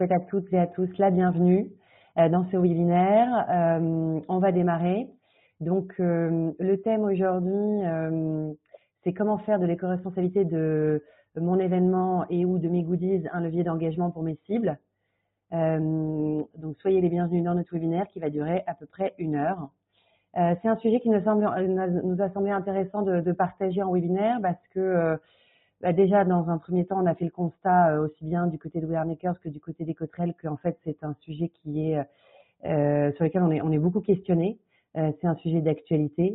souhaite à toutes et à tous la bienvenue dans ce webinaire. On va démarrer. Donc, le thème aujourd'hui, c'est comment faire de l'éco-responsabilité de mon événement et ou de mes goodies un levier d'engagement pour mes cibles. Donc, soyez les bienvenus dans notre webinaire qui va durer à peu près 1 heure. C'est un sujet qui nous a semblé intéressant de partager en webinaire parce que déjà, dans un premier temps, on a fait le constat aussi bien du côté de We Are Makers que du côté d'Ecotrail qu'en fait, c'est un sujet qui est sur lequel on est beaucoup questionné. C'est un sujet d'actualité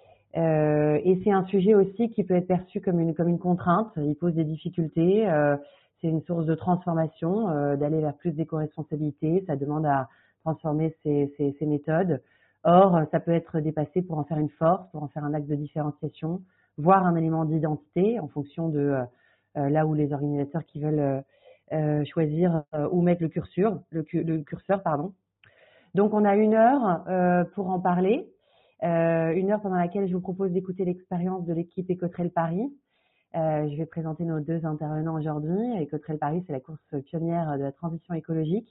et c'est un sujet aussi qui peut être perçu comme une contrainte. Il pose des difficultés. C'est une source de transformation, d'aller vers plus d'éco-responsabilité. Ça demande à transformer ses méthodes. Or, ça peut être dépassé pour en faire une force, pour en faire un acte de différenciation, voire un élément d'identité en fonction de là où les organisateurs qui veulent choisir où mettre le curseur, pardon. Donc, on a 1 heure pour en parler. 1 heure pendant laquelle je vous propose d'écouter l'expérience de l'équipe Ecotrail Paris. Je vais présenter nos 2 intervenants aujourd'hui. Ecotrail Paris, c'est la course pionnière de la transition écologique.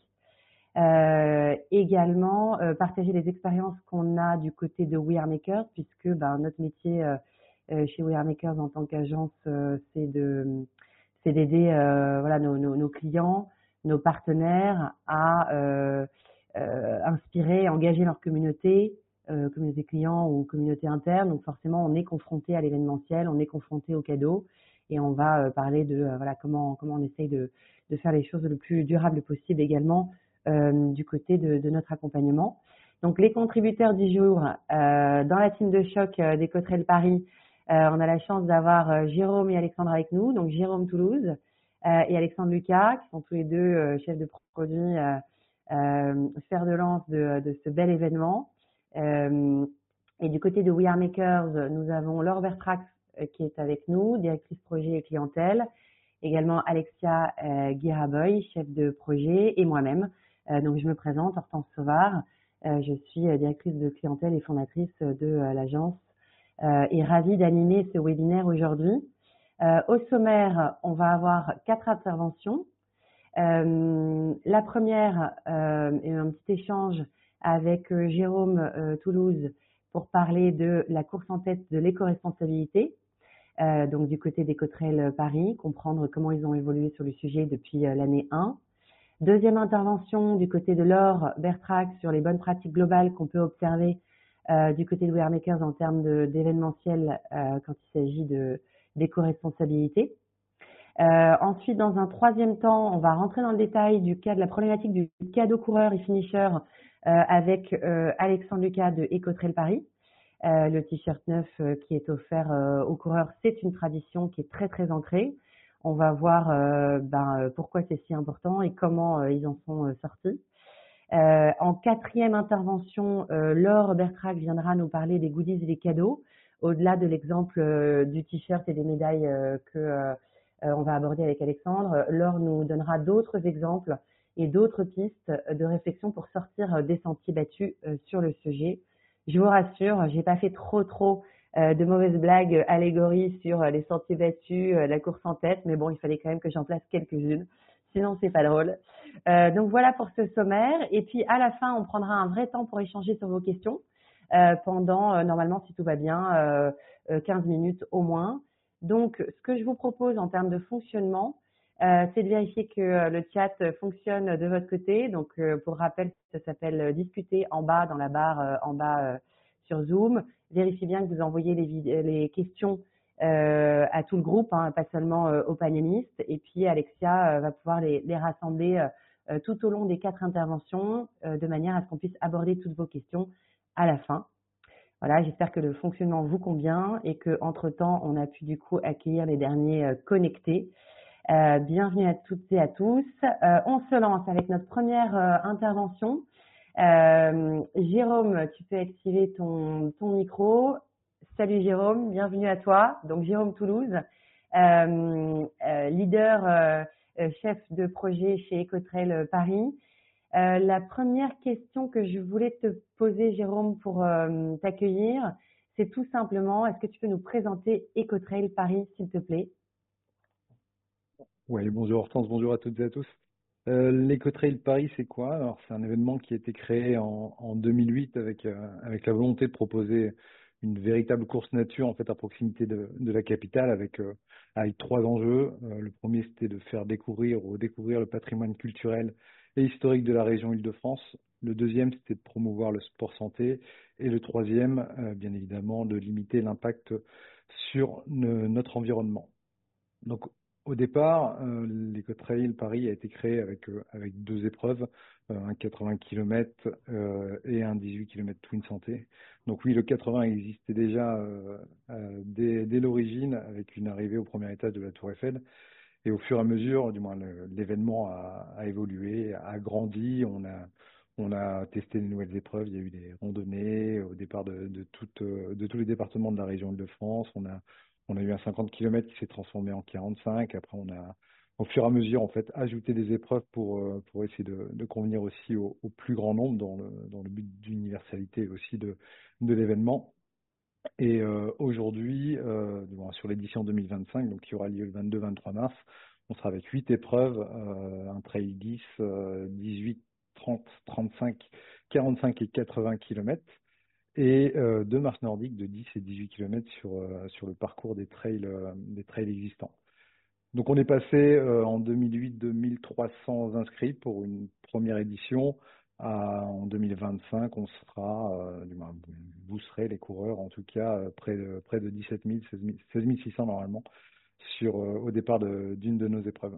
Également, partager les expériences qu'on a du côté de We Are Makers, puisque notre métier chez We Are Makers en tant qu'agence, c'est d'aider nos clients, nos partenaires à inspirer, engager leur communauté clients ou communauté interne. Donc forcément, on est confronté à l'événementiel, on est confronté aux cadeaux et on va parler de comment on essaye de faire les choses le plus durable possible également du côté de notre accompagnement. Donc les contributeurs du jour dans la team de choc d'Ecotrail Paris, on a la chance d'avoir Jérôme et Alexandre avec nous. Donc Jérôme Toulouse et Alexandre Lucas, qui sont tous les deux chefs de produit fer de lance de ce bel événement. Et du côté de We Are Makers, nous avons Laure Bertrax qui est avec nous, directrice projet et clientèle. Également Alexia Guiraboy, chef de projet, et moi-même. Donc je me présente, Hortense Sauvard. Je suis directrice de clientèle et fondatrice de l'agence et ravie d'animer ce webinaire aujourd'hui. Au sommaire, on va avoir 4 interventions. La première est un petit échange avec Jérôme Toulouse pour parler de la course en tête de l'éco-responsabilité, donc du côté d'Ecotrail Paris, comprendre comment ils ont évolué sur le sujet depuis l'année 1. Deuxième intervention du côté de Laure Bertrax sur les bonnes pratiques globales qu'on peut observer du côté de We Are Makers en termes d'événementiel quand il s'agit d'éco-responsabilité. Ensuite, dans un troisième temps, on va rentrer dans le détail de la problématique du cadeau coureur et finisher avec Alexandre Lucas de Ecotrail Paris. Le t-shirt neuf qui est offert aux coureurs, c'est une tradition qui est très très ancrée. On va voir pourquoi c'est si important et comment ils en sont sortis. En quatrième intervention, Laure Bertrax viendra nous parler des goodies et des cadeaux, au-delà de l'exemple du t-shirt et des médailles que on va aborder avec Alexandre. Laure nous donnera d'autres exemples et d'autres pistes de réflexion pour sortir des sentiers battus sur le sujet. Je vous rassure, j'ai pas fait trop de mauvaises blagues allégories sur les sentiers battus, la course en tête, mais bon, il fallait quand même que j'en place quelques-unes, sinon c'est pas drôle. Donc voilà pour ce sommaire. Et puis à la fin, on prendra un vrai temps pour échanger sur vos questions pendant, normalement, si tout va bien, 15 minutes au moins. Donc, ce que je vous propose en termes de fonctionnement, c'est de vérifier que le chat fonctionne de votre côté. Donc, pour rappel, ça s'appelle discuter en bas dans la barre en bas sur Zoom. Vérifiez bien que vous envoyez les questions à tout le groupe, pas seulement aux panélistes. Et puis, Alexia va pouvoir les rassembler tout au long des 4 interventions de manière à ce qu'on puisse aborder toutes vos questions à la fin. Voilà, j'espère que le fonctionnement vous convient et que entre-temps, on a pu du coup accueillir les derniers connectés. Bienvenue à toutes et à tous. On se lance avec notre première intervention. Jérôme, tu peux activer ton micro. Salut Jérôme, bienvenue à toi. Donc Jérôme Toulouse, leader, chef de projet chez Ecotrail Paris. La première question que je voulais te poser, Jérôme, pour t'accueillir, c'est tout simplement, est-ce que tu peux nous présenter Ecotrail Paris, s'il te plaît? Oui, bonjour Hortense, bonjour à toutes et à tous. L'Ecotrail Paris, c'est quoi? Alors, c'est un événement qui a été créé en 2008 avec la volonté de proposer une véritable course nature en fait à proximité de la capitale avec trois enjeux. Le premier, c'était de faire découvrir ou redécouvrir le patrimoine culturel et historique de la région Île-de-France. Le deuxième, c'était de promouvoir le sport santé. Et le troisième, bien évidemment, de limiter l'impact sur notre environnement. Donc, au départ, l'Ecotrail Paris a été créé avec deux épreuves, un 80 km et un 18 km Twin Santé. Donc oui, le 80 existait déjà dès l'origine avec une arrivée au premier étage de la Tour Eiffel. Et au fur et à mesure, du moins, l'événement a évolué, a grandi. On a testé de nouvelles épreuves. Il y a eu des randonnées au départ de tous les départements de la région Île-de-France. On a eu un 50 km qui s'est transformé en 45. Après, on a, au fur et à mesure, en fait, ajouté des épreuves pour essayer de convenir aussi au plus grand nombre dans le but d'universalité aussi de l'événement. Et aujourd'hui, du moins, sur l'édition 2025, donc qui aura lieu le 22-23 mars, on sera avec 8 épreuves, un trail 10, 18, 30, 35, 45 et 80 km, et deux marches nordiques de 10 et 18 km sur le parcours des trails existants. Donc on est passé en 2008 de 1300 inscrits pour une première édition. En 2025, on sera, du moins, vous serez les coureurs, en tout cas, près de 17 000, 16 600 normalement, au départ d'une de nos épreuves.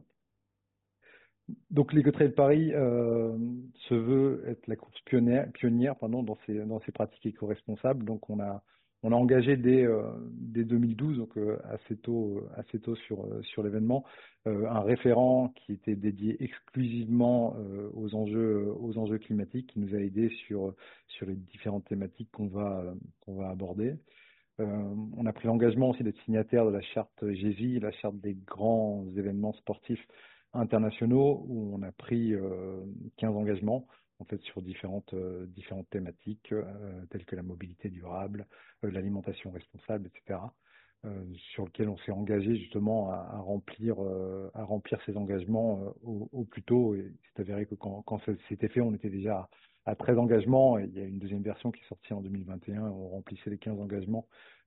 Donc l'Ecotrail Paris se veut être la course pionnière pardon, dans ces pratiques éco-responsables. Donc on a engagé dès 2012, donc assez tôt sur l'événement, un référent qui était dédié exclusivement aux enjeux climatiques, qui nous a aidés sur les différentes thématiques qu'on va aborder. On a pris l'engagement aussi d'être signataire de la charte GESI, la charte des grands événements sportifs internationaux, où on a pris 15 engagements en fait sur différentes thématiques telles que la mobilité durable, l'alimentation responsable, etc. Sur lequel on s'est engagé justement à remplir ces engagements au plus tôt. Et c'est avéré que quand c'était fait, on était déjà à 13 engagements. Et il y a une deuxième version qui est sortie en 2021. On remplissait les 15 engagements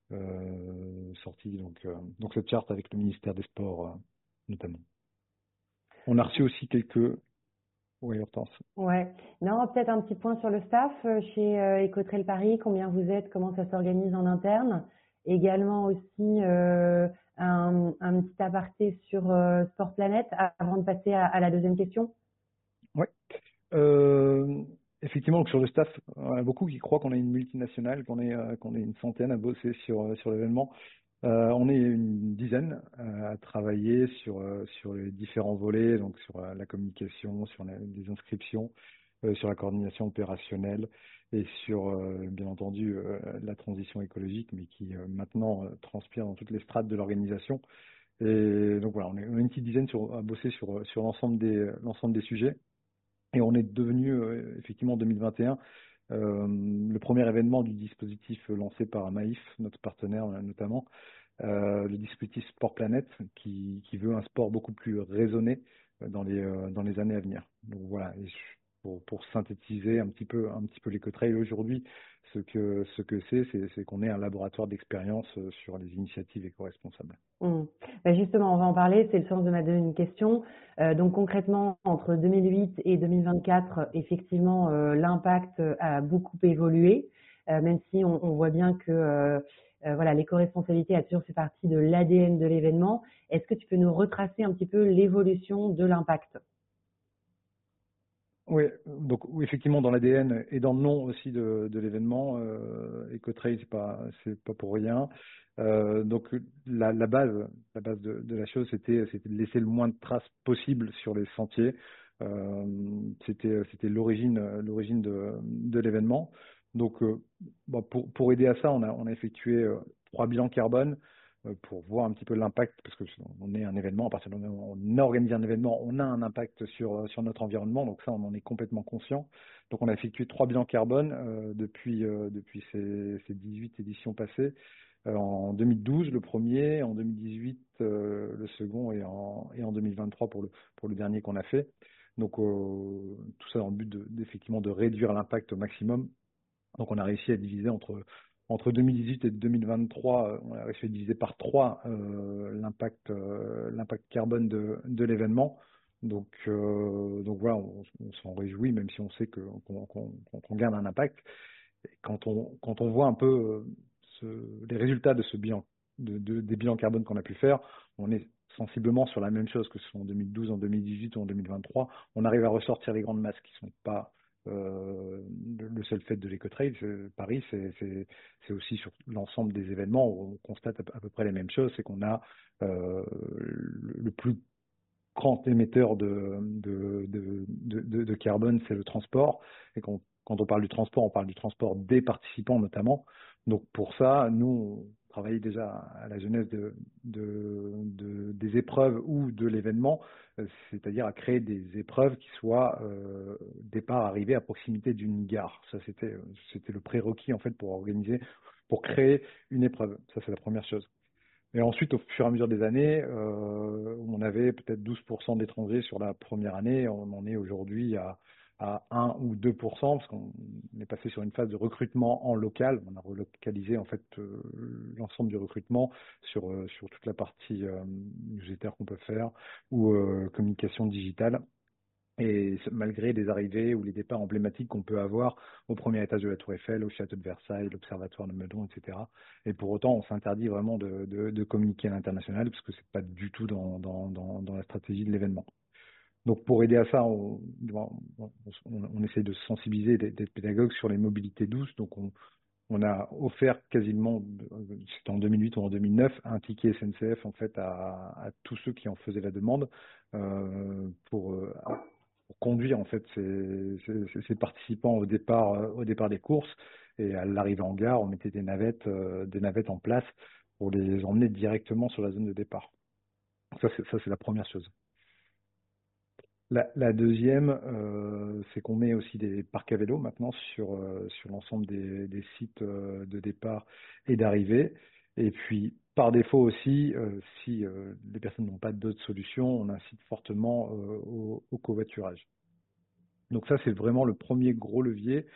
sortis. Donc cette charte avec le ministère des Sports notamment. On a reçu aussi quelques... Oui, Hortense. Ouais. Non, peut-être un petit point sur le staff chez Ecotrail Paris. Combien vous êtes? Comment ça s'organise en interne? Également aussi un petit aparté sur Sport Planète avant de passer à la deuxième question. Oui. Euh, Effectivement, donc sur le staff, on a beaucoup qui croient qu'on est une multinationale, qu'on est une centaine à bosser sur l'événement. On est une dizaine à travailler sur les différents volets, donc sur la communication, sur les inscriptions, sur la coordination opérationnelle et sur, bien entendu, la transition écologique, mais qui maintenant transpire dans toutes les strates de l'organisation. Et donc voilà, on est une petite dizaine à bosser sur l'ensemble des sujets. Et on est devenu, effectivement, en 2021, le premier événement du dispositif lancé par Maïf, notre partenaire notamment, le dispositif Sport Planète, qui veut un sport beaucoup plus raisonné dans les années à venir. Donc voilà, et pour synthétiser un petit peu l'Ecotrail aujourd'hui, ce que c'est qu'on est un laboratoire d'expérience sur les initiatives éco-responsables. Ben justement, on va en parler, c'est le sens de ma deuxième question. Donc concrètement, entre 2008 et 2024, effectivement, l'impact a beaucoup évolué, même si on voit bien que voilà, l'éco-responsabilité a toujours fait partie de l'ADN de l'événement. Est-ce que tu peux nous retracer un petit peu l'évolution de l'impact? Oui, donc oui, effectivement dans l'ADN et dans le nom aussi de l'événement, Ecotrail c'est pas pour rien. Donc la base de la chose c'était de laisser le moins de traces possible sur les sentiers. C'était l'origine de l'événement. Donc pour aider à ça, on a effectué 3 bilans carbone pour voir un petit peu l'impact, parce que on est un événement, à partir du moment où on organise un événement, on a un impact sur notre environnement, donc ça on en est complètement conscient. Donc on a effectué 3 bilans carbone depuis ces 18 éditions passées. En 2012 le premier, en 2018 le second et en 2023 pour le dernier qu'on a fait. Donc tout ça dans le but effectivement de réduire l'impact au maximum. Donc on a réussi à diviser entre 2018 et 2023, on a réussi à diviser par 3 l'impact carbone de l'événement. Donc voilà, on s'en réjouit, même si on sait qu'on garde un impact. Et quand on voit un peu les résultats de ce bilan, des bilans carbone qu'on a pu faire, on est sensiblement sur la même chose que ce soit en 2012, en 2018 ou en 2023. On arrive à ressortir les grandes masses qui ne sont pas le seul fait de l'écotrail. Paris, c'est aussi sur l'ensemble des événements où on constate à peu près les mêmes choses, c'est qu'on a le plus grand émetteur de carbone, c'est le transport. Et quand on parle du transport, on parle du transport des participants notamment. Donc pour ça, nous, on travaille déjà à la genèse des épreuves ou de l'événement, c'est-à-dire à créer des épreuves qui soient départ, arrivée à proximité d'une gare. Ça, c'était le prérequis en fait pour créer une épreuve. Ça, c'est la première chose. Et ensuite, au fur et à mesure des années, on avait peut-être 12% d'étrangers sur la première année. On en est aujourd'hui à 1 ou 2%, parce qu'on est passé sur une phase de recrutement en local. On a relocalisé en fait l'ensemble du recrutement sur toute la partie newsletter qu'on peut faire ou communication digitale. Et malgré les arrivées ou les départs emblématiques qu'on peut avoir au premier étage de la Tour Eiffel, au château de Versailles, l'Observatoire de Meudon, etc. Et pour autant, on s'interdit vraiment de communiquer à l'international parce que c'est pas du tout dans la stratégie de l'événement. Donc pour aider à ça, on essaye de sensibiliser, d'être pédagogue sur les mobilités douces. Donc on a offert quasiment, c'était en 2008 ou en 2009, un ticket SNCF en fait à tous ceux qui en faisaient la demande pour conduire en fait ces participants au départ des courses, et à l'arrivée en gare, on mettait des navettes en place pour les emmener directement sur la zone de départ. Ça c'est la première chose. La deuxième, c'est qu'on met aussi des parcs à vélo maintenant sur l'ensemble des sites de départ et d'arrivée. Et puis, par défaut aussi, si les personnes n'ont pas d'autres solutions, on incite fortement au covoiturage. Donc ça, c'est vraiment le premier gros levier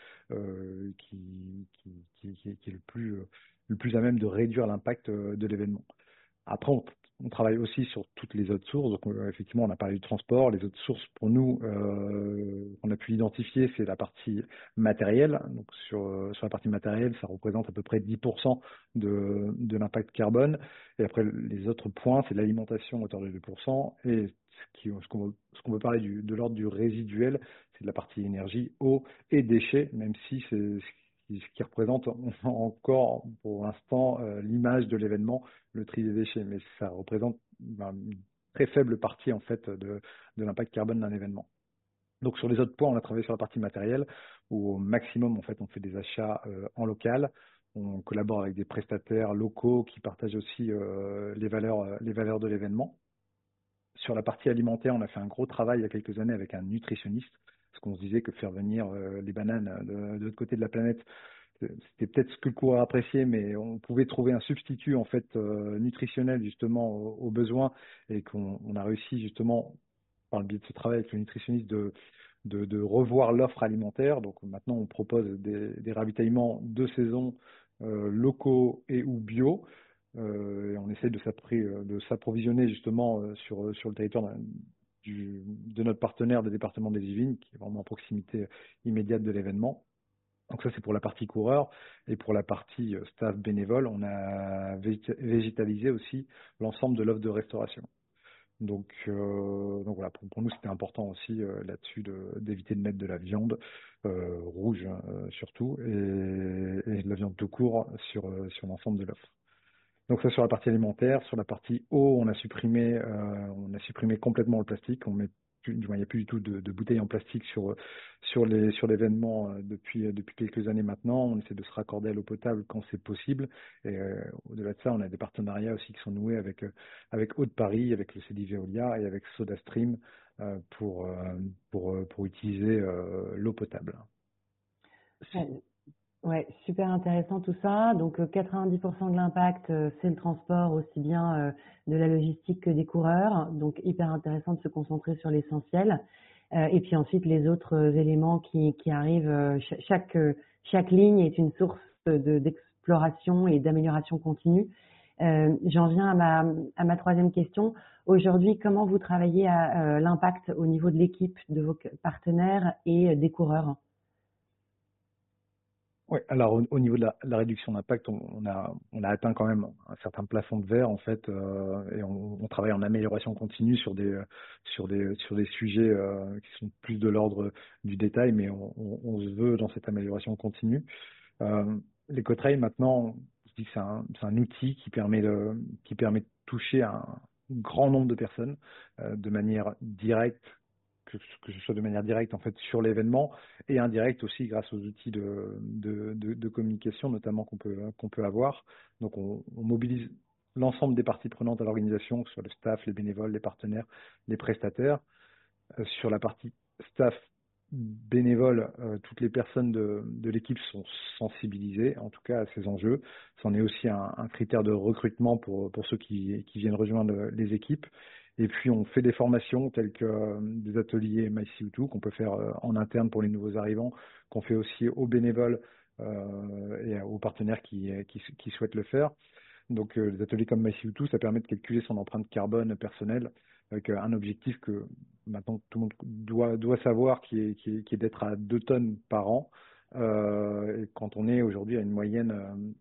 qui est le plus à même de réduire l'impact de l'événement. Après, on travaille aussi sur toutes les autres sources. Donc, effectivement, on a parlé du transport. Les autres sources, pour nous, on a pu identifier, c'est la partie matérielle. Donc, sur la partie matérielle, ça représente à peu près 10% de l'impact carbone. Et après, les autres points, c'est l'alimentation à hauteur de 2%. Et ce qu'on veut parler de l'ordre du résiduel, c'est de la partie énergie, eau et déchets, même si c'est ce qui représente encore pour l'instant l'image de l'événement, le tri des déchets, mais ça représente une très faible partie en fait de l'impact carbone d'un événement. Donc sur les autres points, on a travaillé sur la partie matérielle, où au maximum en fait on fait des achats en local. On collabore avec des prestataires locaux qui partagent aussi les valeurs de l'événement. Sur la partie alimentaire, on a fait un gros travail il y a quelques années avec un nutritionniste, parce qu'on se disait que faire venir les bananes de l'autre côté de la planète, c'était peut-être ce que le coureur appréciait, mais on pouvait trouver un substitut en fait nutritionnel justement aux besoins, et qu'on a réussi justement par le biais de ce travail avec le nutritionniste de revoir l'offre alimentaire. Donc maintenant on propose des ravitaillements de saison locaux et ou bio. Et on essaie de s'approvisionner justement sur le territoire de notre partenaire, le département des Yvelines, qui est vraiment à proximité immédiate de l'événement. Donc ça, c'est pour la partie coureur. Et pour la partie staff bénévole, on a végétalisé aussi l'ensemble de l'offre de restauration. Donc voilà, pour nous, c'était important aussi là-dessus d'éviter de mettre de la viande rouge surtout, et de la viande tout court sur l'ensemble de l'offre. Donc ça sur la partie alimentaire. Sur la partie eau, on a supprimé complètement le plastique. Il n'y a plus du tout de bouteilles en plastique sur l'événement depuis quelques années maintenant. On essaie de se raccorder à l'eau potable quand c'est possible. Et au-delà de ça, on a des partenariats aussi qui sont noués avec Eau de Paris, avec le CEDI Veolia et avec SodaStream pour utiliser l'eau potable. Ouais, super intéressant tout ça. Donc 90% de l'impact, c'est le transport, aussi bien de la logistique que des coureurs. Donc hyper intéressant de se concentrer sur l'essentiel. Et puis ensuite, les autres éléments qui arrivent, chaque ligne est une source d'exploration et d'amélioration continue. J'en viens à ma troisième question. Aujourd'hui, comment vous travaillez à l'impact au niveau de l'équipe, de vos partenaires et des coureurs? Oui, alors au niveau de la réduction d'impact, on a atteint quand même un certain plafond de verre en fait, et on travaille en amélioration continue sur des sujets qui sont plus de l'ordre du détail, mais on se veut dans cette amélioration continue. L'EcoTrail maintenant, je dis que c'est un outil qui permet de toucher un grand nombre de personnes de manière directe, que ce soit de manière directe en fait sur l'événement et indirecte aussi grâce aux outils de communication notamment qu'on peut avoir. Donc on mobilise l'ensemble des parties prenantes à l'organisation, que ce soit le staff, les bénévoles, les partenaires, les prestataires. Sur la partie staff bénévole, toutes les personnes de l'équipe sont sensibilisées en tout cas à ces enjeux. C'en est aussi un critère de recrutement pour ceux qui viennent rejoindre les équipes. Et puis, on fait des formations telles que des ateliers MyCO2 qu'on peut faire en interne pour les nouveaux arrivants, qu'on fait aussi aux bénévoles et aux partenaires qui souhaitent le faire. Donc, les ateliers comme MyCO2, ça permet de calculer son empreinte carbone personnelle avec un objectif que maintenant tout le monde doit savoir qui est d'être à 2 tonnes par an. Et quand on est aujourd'hui à une moyenne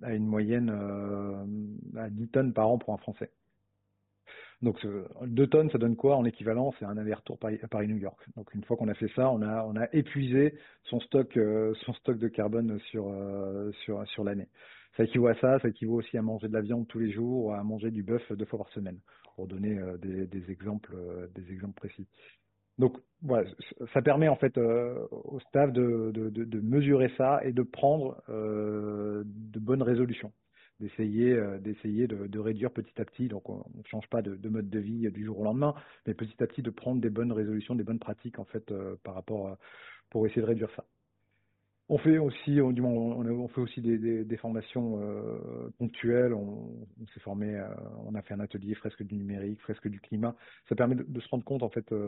à 10 tonnes par an pour un Français. Donc 2 tonnes, ça donne quoi en équivalent? C'est un aller-retour Paris-New York. Donc une fois qu'on a fait ça, on a épuisé son stock de carbone sur l'année. Ça équivaut à ça équivaut aussi à manger de la viande tous les jours, ou à manger du bœuf 2 fois par semaine, pour donner des exemples précis. Donc voilà, ça permet en fait au staff de mesurer ça et de prendre de bonnes résolutions, d'essayer de réduire petit à petit. Donc on ne change pas de mode de vie du jour au lendemain, mais petit à petit de prendre des bonnes résolutions, des bonnes pratiques en fait par rapport pour essayer de réduire ça. On fait aussi, on fait aussi des formations ponctuelles. On s'est formé, on a fait un atelier fresque du numérique, fresque du climat. Ça permet de se rendre compte en fait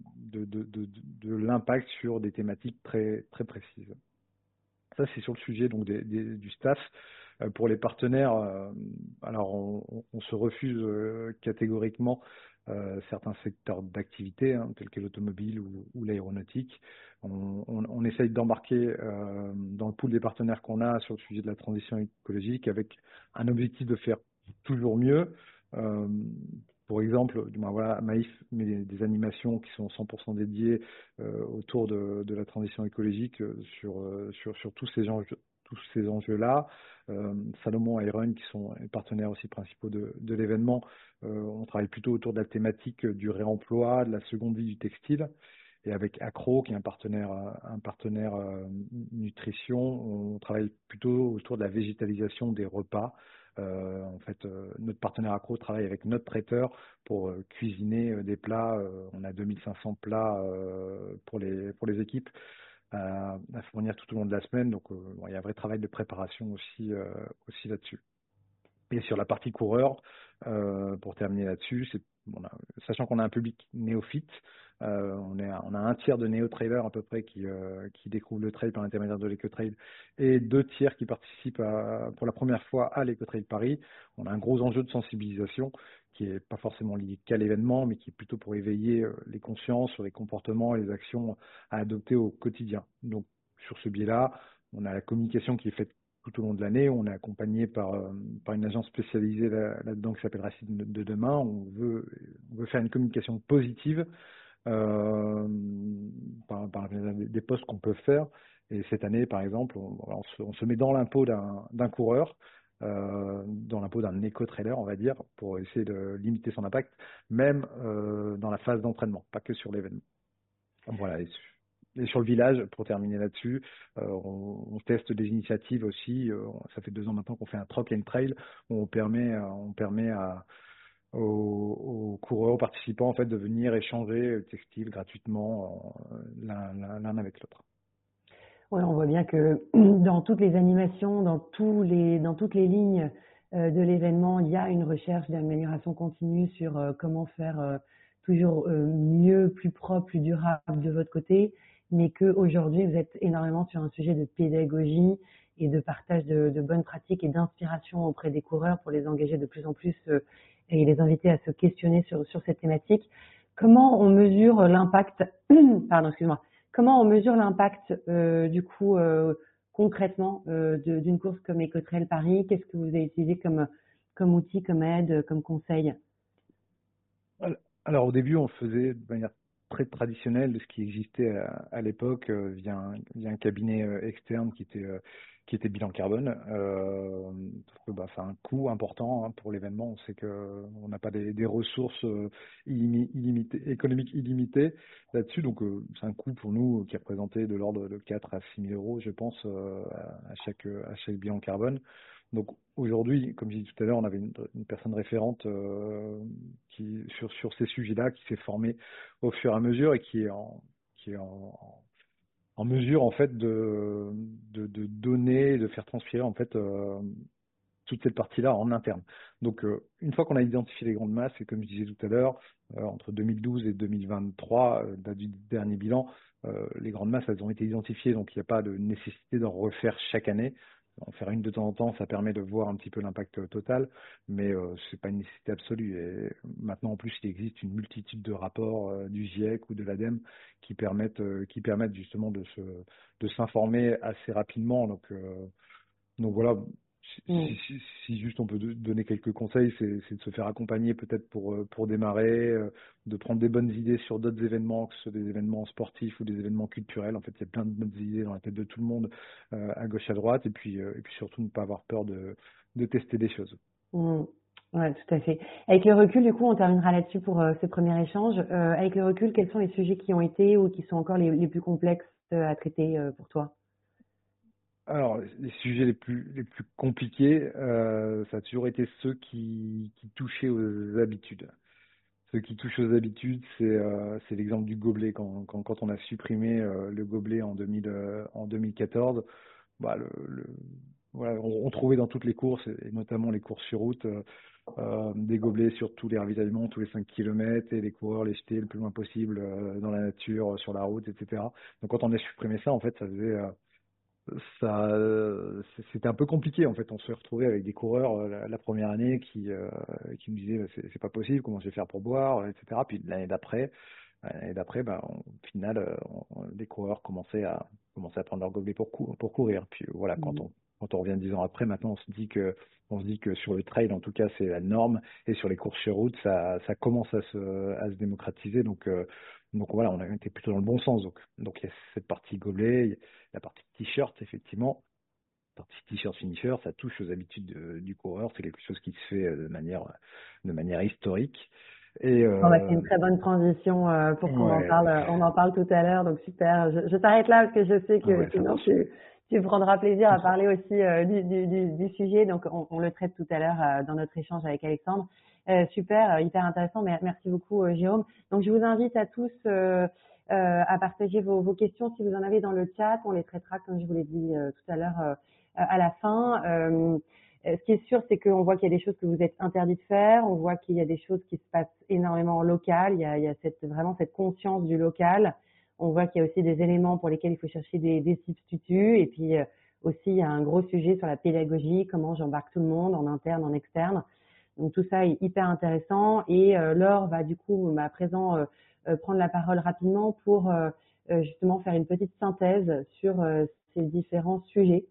de l'impact sur des thématiques très très précises. Ça c'est sur le sujet donc du staff. Pour les partenaires, alors on se refuse catégoriquement certains secteurs d'activité, tels que l'automobile ou l'aéronautique. On essaye d'embarquer dans le pool des partenaires qu'on a sur le sujet de la transition écologique avec un objectif de faire toujours mieux. Pour exemple, voilà, Maïf met des animations qui sont 100% dédiées autour de la transition écologique sur tous ces enjeux-là. Salomon et Iron, qui sont les partenaires aussi principaux de l'événement, on travaille plutôt autour de la thématique du réemploi, de la seconde vie du textile. Et avec Accro, qui est un partenaire nutrition, on travaille plutôt autour de la végétalisation des repas. En fait, notre partenaire Accro travaille avec notre traiteur pour cuisiner des plats. On a 2500 plats pour les équipes à fournir tout au long de la semaine. Donc, il y a un vrai travail de préparation aussi là-dessus. Et sur la partie coureur, pour terminer là-dessus, sachant qu'on a un public néophyte, on a un tiers de néo-trailers à peu près qui découvrent le trail par l'intermédiaire de l'EcoTrail et 2 tiers qui participent pour la première fois à l'EcoTrail Paris. On a un gros enjeu de sensibilisation qui n'est pas forcément lié qu'à l'événement, mais qui est plutôt pour éveiller les consciences sur les comportements et les actions à adopter au quotidien. Donc sur ce biais-là, on a la communication qui est faite tout au long de l'année. On est accompagné par une agence spécialisée là-dedans qui s'appelle Racine de Demain. On veut faire une communication positive par des posts qu'on peut faire. Et cette année, par exemple, on se met dans l'impôt d'un coureur, dans l'impôt d'un éco-trailer, on va dire, pour essayer de limiter son impact, même dans la phase d'entraînement, pas que sur l'événement. Voilà. Et sur le village, pour terminer là-dessus, on teste des initiatives aussi. Ça fait 2 ans maintenant qu'on fait un truck and trail où on permet aux coureurs, aux participants en fait de venir échanger textile gratuitement l'un avec l'autre. Ouais, on voit bien que dans toutes les animations, dans toutes les lignes de l'événement, il y a une recherche d'amélioration continue sur comment faire toujours mieux, plus propre, plus durable de votre côté, mais qu'aujourd'hui, vous êtes énormément sur un sujet de pédagogie et de partage de bonnes pratiques et d'inspiration auprès des coureurs pour les engager de plus en plus et les inviter à se questionner sur cette thématique. Comment on mesure l'impact, pardon, excuse-moi, comment on mesure l'impact du coup concrètement d'une course comme Ecotrail Paris? Qu'est-ce que vous avez utilisé comme outil, comme aide, comme conseil? Alors au début, on le faisait de manière très traditionnelle de ce qui existait à l'époque via un cabinet externe qui était Bilan Carbone. Parce que, ça a un coût important pour l'événement. On sait que on n'a pas des ressources illimitées, économiques illimitées là-dessus. Donc c'est un coût pour nous qui représentait de l'ordre de 4 à 6 000 euros, je pense, à chaque bilan carbone. Donc aujourd'hui, comme je disais tout à l'heure, on avait une personne référente sur ces sujets-là, qui s'est formée au fur et à mesure et qui est en mesure en fait de donner, de faire transpirer en fait toute cette partie-là en interne. Donc une fois qu'on a identifié les grandes masses, et comme je disais tout à l'heure, entre 2012 et 2023, date du dernier bilan, les grandes masses, elles ont été identifiées, donc il n'y a pas de nécessité d'en refaire chaque année. En faire une de temps en temps, ça permet de voir un petit peu l'impact total, mais c'est pas une nécessité absolue. Et maintenant, en plus, il existe une multitude de rapports du GIEC ou de l'ADEME qui permettent justement de s'informer assez rapidement. Donc voilà, si juste on peut donner quelques conseils, c'est de se faire accompagner peut-être pour démarrer, de prendre des bonnes idées sur d'autres événements, que ce soit des événements sportifs ou des événements culturels. En fait, il y a plein de bonnes idées dans la tête de tout le monde, à gauche, à droite, et puis surtout ne pas avoir peur de tester des choses. Ouais, tout à fait. Avec le recul, du coup, on terminera là-dessus pour ce premier échange. Avec le recul, quels sont les sujets qui ont été ou qui sont encore les plus complexes à traiter pour toi? Alors, les sujets les plus compliqués, ça a toujours été ceux qui touchaient aux habitudes. Ceux qui touchent aux habitudes, c'est l'exemple du gobelet. Quand on a supprimé le gobelet en 2014, bah, voilà, on trouvait dans toutes les courses, et notamment les courses sur route, des gobelets sur tous les ravitaillements, tous les 5 kilomètres, et les coureurs les jetaient le plus loin possible dans la nature, sur la route, etc. Donc quand on a supprimé ça, en fait, c'était un peu compliqué en fait. On se retrouvait avec des coureurs la première année qui me disaient c'est pas possible, comment je vais faire pour boire, etc. Puis l'année d'après, au final, les coureurs commençaient à prendre leur gobelet pour courir. Puis voilà, quand on revient 10 ans après, maintenant on se dit que sur le trail, en tout cas, c'est la norme, et sur les courses sur route, ça commence à se démocratiser. Donc voilà, on a été plutôt dans le bon sens. Donc il y a cette partie gobelet, il y a la partie t-shirt, effectivement. La partie t-shirt finisher, ça touche aux habitudes du coureur. C'est quelque chose qui se fait de manière historique. Et Bon, bah, c'est une très bonne transition pour qu'on en ouais, parle. On en parle tout à l'heure, donc super. Je t'arrête là parce que je sais que ouais, ça sinon marche. tu prendras plaisir à parler aussi du sujet. Donc on le traite tout à l'heure dans notre échange avec Alexandre. Super, hyper intéressant. Merci beaucoup Jérôme. Donc je vous invite à tous à partager vos questions si vous en avez dans le chat. On les traitera comme je vous l'ai dit tout à l'heure à la fin. Ce qui est sûr, c'est qu'on voit qu'il y a des choses que vous êtes interdit de faire. On voit qu'il y a des choses qui se passent énormément en local. Il y a vraiment cette conscience du local. On voit qu'il y a aussi des éléments pour lesquels il faut chercher des substituts. Et puis aussi, il y a un gros sujet sur la pédagogie, comment j'embarque tout le monde, en interne, en externe. Donc tout ça est hyper intéressant. Et Laure va du coup, à présent, prendre la parole rapidement pour justement faire une petite synthèse sur ces différents sujets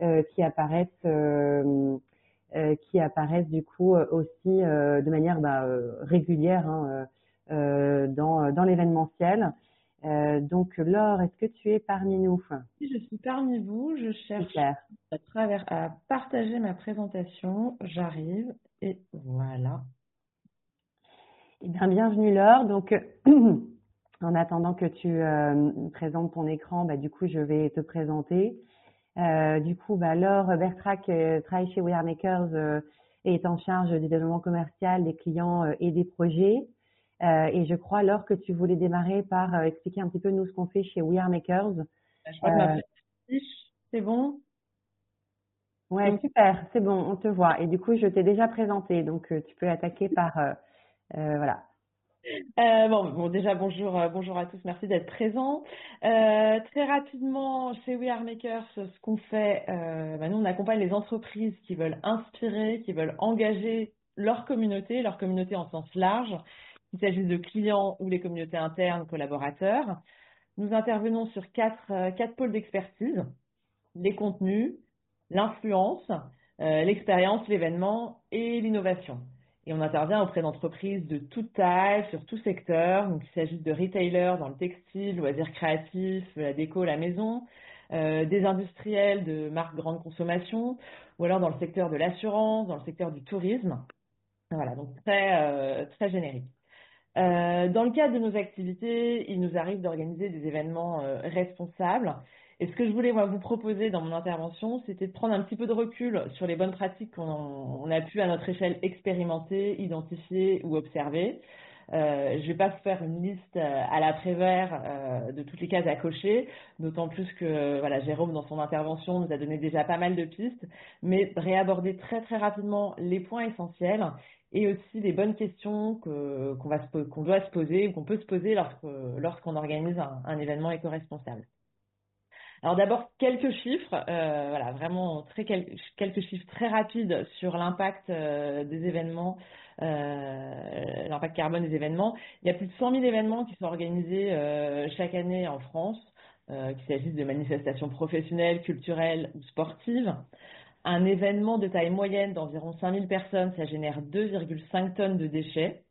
qui apparaissent du coup aussi de manière régulière dans l'événementiel. Donc Laure, est-ce que tu es parmi nous? Oui, je suis parmi vous. Je cherche Super. à partager ma présentation. J'arrive et voilà. Eh bien, bienvenue Laure. Donc, en attendant que tu présentes ton écran, du coup, je vais te présenter. Du coup, Laure Bertrac travaille chez We Are Makers et est en charge du développement commercial des clients et des projets. Et je crois, Laure, que tu voulais démarrer par expliquer un petit peu nous ce qu'on fait chez We Are Makers. Je vois que ma fiche, c'est bon. Ouais, Donc, super, c'est bon, on te voit. Et du coup, je t'ai déjà présenté, donc tu peux attaquer par voilà. Bon, déjà bonjour à tous, merci d'être présents. Très rapidement, chez We Are Makers, ce qu'on fait, nous on accompagne les entreprises qui veulent inspirer, qui veulent engager leur communauté en sens large, qu'il s'agisse de clients ou les communautés internes, collaborateurs. Nous intervenons sur quatre pôles d'expertise: les contenus, l'influence, l'expérience, l'événement et l'innovation. Et on intervient auprès d'entreprises de toute taille, sur tout secteur. Donc, il s'agit de retailers dans le textile, loisirs créatifs, la déco, la maison, des industriels de marques grande consommation, ou alors dans le secteur de l'assurance, dans le secteur du tourisme. Voilà, donc très générique. Dans le cadre de nos activités, il nous arrive d'organiser des événements responsables. Et ce que je voulais vous proposer dans mon intervention, c'était de prendre un petit peu de recul sur les bonnes pratiques qu'on a pu à notre échelle expérimenter, identifier ou observer. Je ne vais pas faire une liste à la Prévert de toutes les cases à cocher, d'autant plus que Jérôme, dans son intervention, nous a donné déjà pas mal de pistes, mais réaborder très rapidement les points essentiels et aussi les bonnes questions qu'on doit se poser ou qu'on peut se poser lorsqu'on organise un événement éco-responsable. Alors d'abord, quelques chiffres, vraiment quelques chiffres très rapides sur l'impact des événements, l'impact carbone des événements. Il y a plus de 100 000 événements qui sont organisés chaque année en France, qu'il s'agisse de manifestations professionnelles, culturelles ou sportives. Un événement de taille moyenne d'environ 5000 personnes, ça génère 2,5 tonnes de déchets.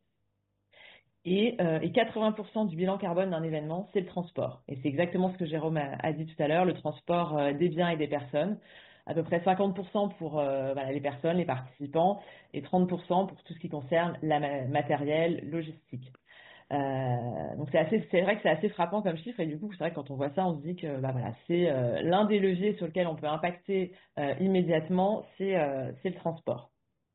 Et 80% du bilan carbone d'un événement, c'est le transport. Et c'est exactement ce que Jérôme a dit tout à l'heure, le transport des biens et des personnes. À peu près 50% pour les personnes, les participants, et 30% pour tout ce qui concerne la matériel, logistique. Donc c'est vrai que c'est assez frappant comme chiffre, et du coup c'est vrai que quand on voit ça, on se dit que c'est l'un des leviers sur lequel on peut impacter immédiatement, c'est le transport.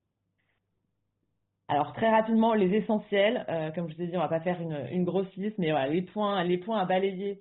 Alors très rapidement, les essentiels, comme je vous ai dit, on va pas faire une grosse liste, mais voilà, les points à balayer,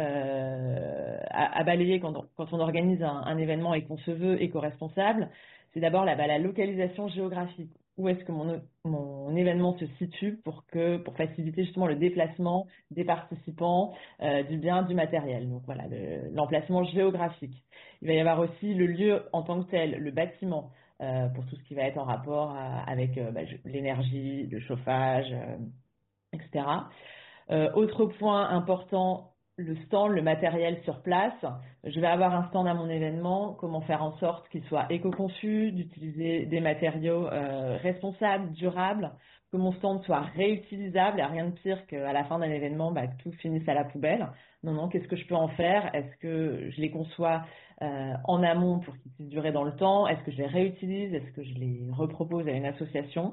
quand on organise un événement et qu'on se veut éco-responsable, c'est d'abord la localisation géographique. Où est-ce que mon événement se situe pour faciliter justement le déplacement des participants, du bien, du matériel. Donc voilà, l'emplacement géographique. Il va y avoir aussi le lieu en tant que tel, le bâtiment. Pour tout ce qui va être en rapport avec l'énergie, le chauffage, etc. Autre point important, le stand, le matériel sur place. Je vais avoir un stand à mon événement, comment faire en sorte qu'il soit éco-conçu, d'utiliser des matériaux responsables, durables, que mon stand soit réutilisable. Il n'y a rien de pire qu'à la fin d'un événement, que tout finisse à la poubelle. Non, qu'est-ce que je peux en faire? Est-ce que je les conçois en amont pour qu'ils puissent durer dans le temps? Est-ce que je les réutilise? Est-ce que je les repropose à une association?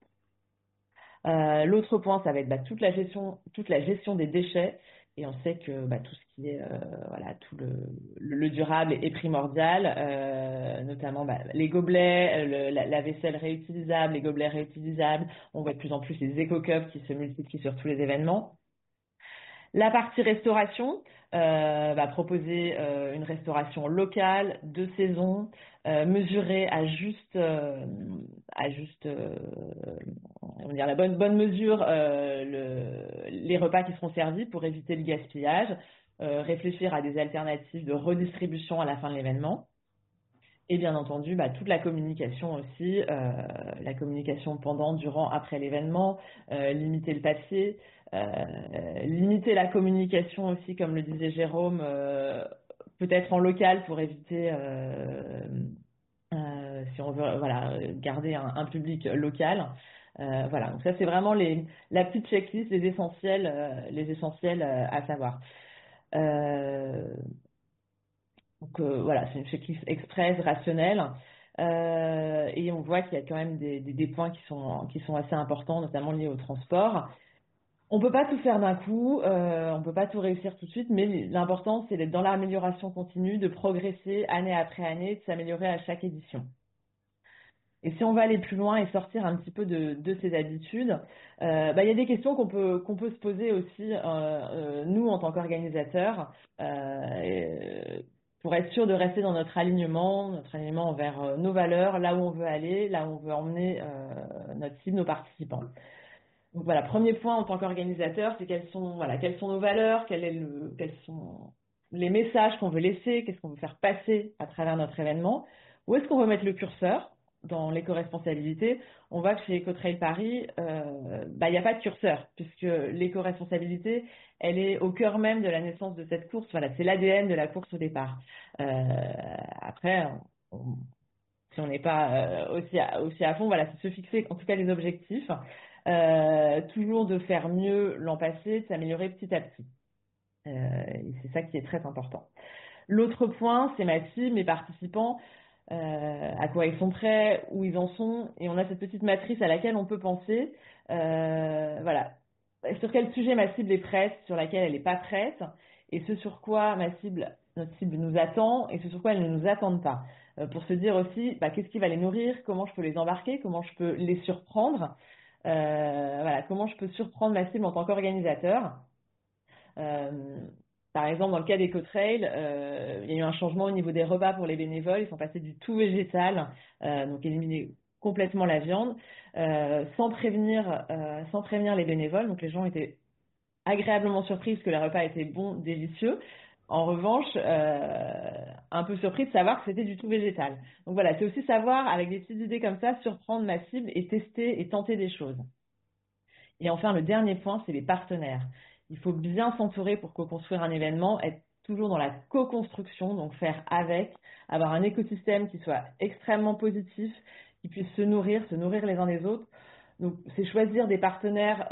L'autre point, ça va être toute la gestion des déchets. Et on sait que tout ce qui est tout le durable est primordial, notamment les gobelets, la vaisselle réutilisable, les gobelets réutilisables. On voit de plus en plus les éco-cups qui se multiplient sur tous les événements. La partie restauration, proposer une restauration locale, de saison, mesurer à juste on va dire la bonne mesure les repas qui seront servis pour éviter le gaspillage, réfléchir à des alternatives de redistribution à la fin de l'événement. Et bien entendu, toute la communication aussi, la communication pendant, durant, après l'événement, limiter le papier, limiter la communication aussi, comme le disait Jérôme, peut-être en local pour éviter, si on veut, garder un public local. Donc ça c'est vraiment la petite checklist, les essentiels à savoir. Donc c'est une checklist express, rationnelle, et on voit qu'il y a quand même des points qui sont assez importants, notamment liés au transport. On peut pas tout faire d'un coup, on peut pas tout réussir tout de suite, mais l'important c'est d'être dans l'amélioration continue, de progresser année après année, de s'améliorer à chaque édition. Et si on va aller plus loin et sortir un petit peu de ces habitudes, il y a des questions qu'on peut se poser aussi, nous en tant qu'organisateurs, pour être sûr de rester dans notre alignement vers nos valeurs, là où on veut aller, là où on veut emmener notre cible, nos participants. Donc voilà, premier point en tant qu'organisateur, c'est quelles sont nos valeurs, quels sont les messages qu'on veut laisser, qu'est-ce qu'on veut faire passer à travers notre événement, où est-ce qu'on veut mettre le curseur dans l'éco-responsabilité. On voit que chez EcoTrail Paris, il n'y a pas de curseur, puisque l'éco-responsabilité, elle est au cœur même de la naissance de cette course. Voilà, c'est l'ADN de la course au départ. Après, si on n'est pas aussi à fond, voilà, c'est se fixer en tout cas les objectifs, toujours de faire mieux l'an passé, de s'améliorer petit à petit. Et c'est ça qui est très important. L'autre point, c'est ma team, mes participants, à quoi ils sont prêts, où ils en sont, et on a cette petite matrice à laquelle on peut penser. Voilà, sur quel sujet ma cible est prête, sur laquelle elle n'est pas prête, et ce sur quoi notre cible nous attend, et ce sur quoi elle ne nous attend pas. Pour se dire aussi, qu'est-ce qui va les nourrir, comment je peux les embarquer, comment je peux les surprendre, voilà, comment je peux surprendre ma cible en tant qu'organisateur. Par exemple, dans le cas d'EcoTrail, il y a eu un changement au niveau des repas pour les bénévoles. Ils sont passés du tout végétal, donc éliminer complètement la viande, sans prévenir les bénévoles. Donc les gens étaient agréablement surpris parce que les repas étaient bons, délicieux. En revanche, un peu surpris de savoir que c'était du tout végétal. Donc voilà, c'est aussi savoir, avec des petites idées comme ça, surprendre ma cible et tester et tenter des choses. Et enfin, le dernier point, c'est les partenaires. Il faut bien s'entourer pour co-construire un événement, être toujours dans la co-construction, donc faire avec, avoir un écosystème qui soit extrêmement positif, qui puisse se nourrir les uns des autres. Donc, c'est choisir des partenaires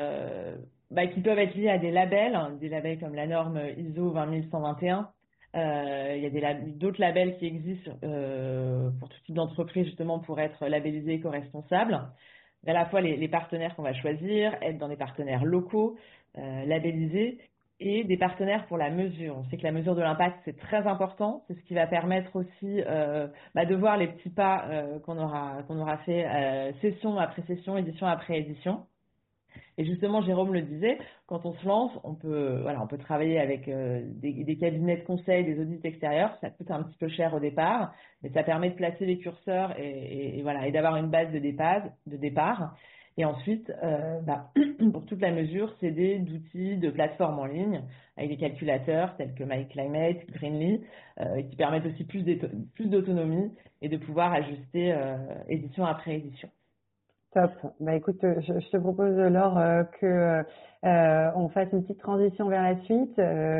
qui peuvent être liés à des labels comme la norme ISO 20121. Il y a d'autres labels qui existent pour tout type d'entreprise, justement, pour être labellisés éco-responsables. À la fois les partenaires qu'on va choisir, être dans des partenaires locaux, labellisés, et des partenaires pour la mesure. On sait que la mesure de l'impact, c'est très important. C'est ce qui va permettre aussi de voir les petits pas qu'on aura fait session après session, édition après édition. Et justement, Jérôme le disait, quand on se lance, on peut travailler avec des cabinets de conseil, des audits extérieurs. Ça coûte un petit peu cher au départ, mais ça permet de placer les curseurs et d'avoir une base de départ. Et ensuite, pour toute la mesure, c'est d'outils, de plateformes en ligne avec des calculateurs tels que MyClimate, Greenly, qui permettent aussi plus d'autonomie et de pouvoir ajuster édition après édition. Top. Écoute, je te propose, Laure, que on fasse une petite transition vers la suite.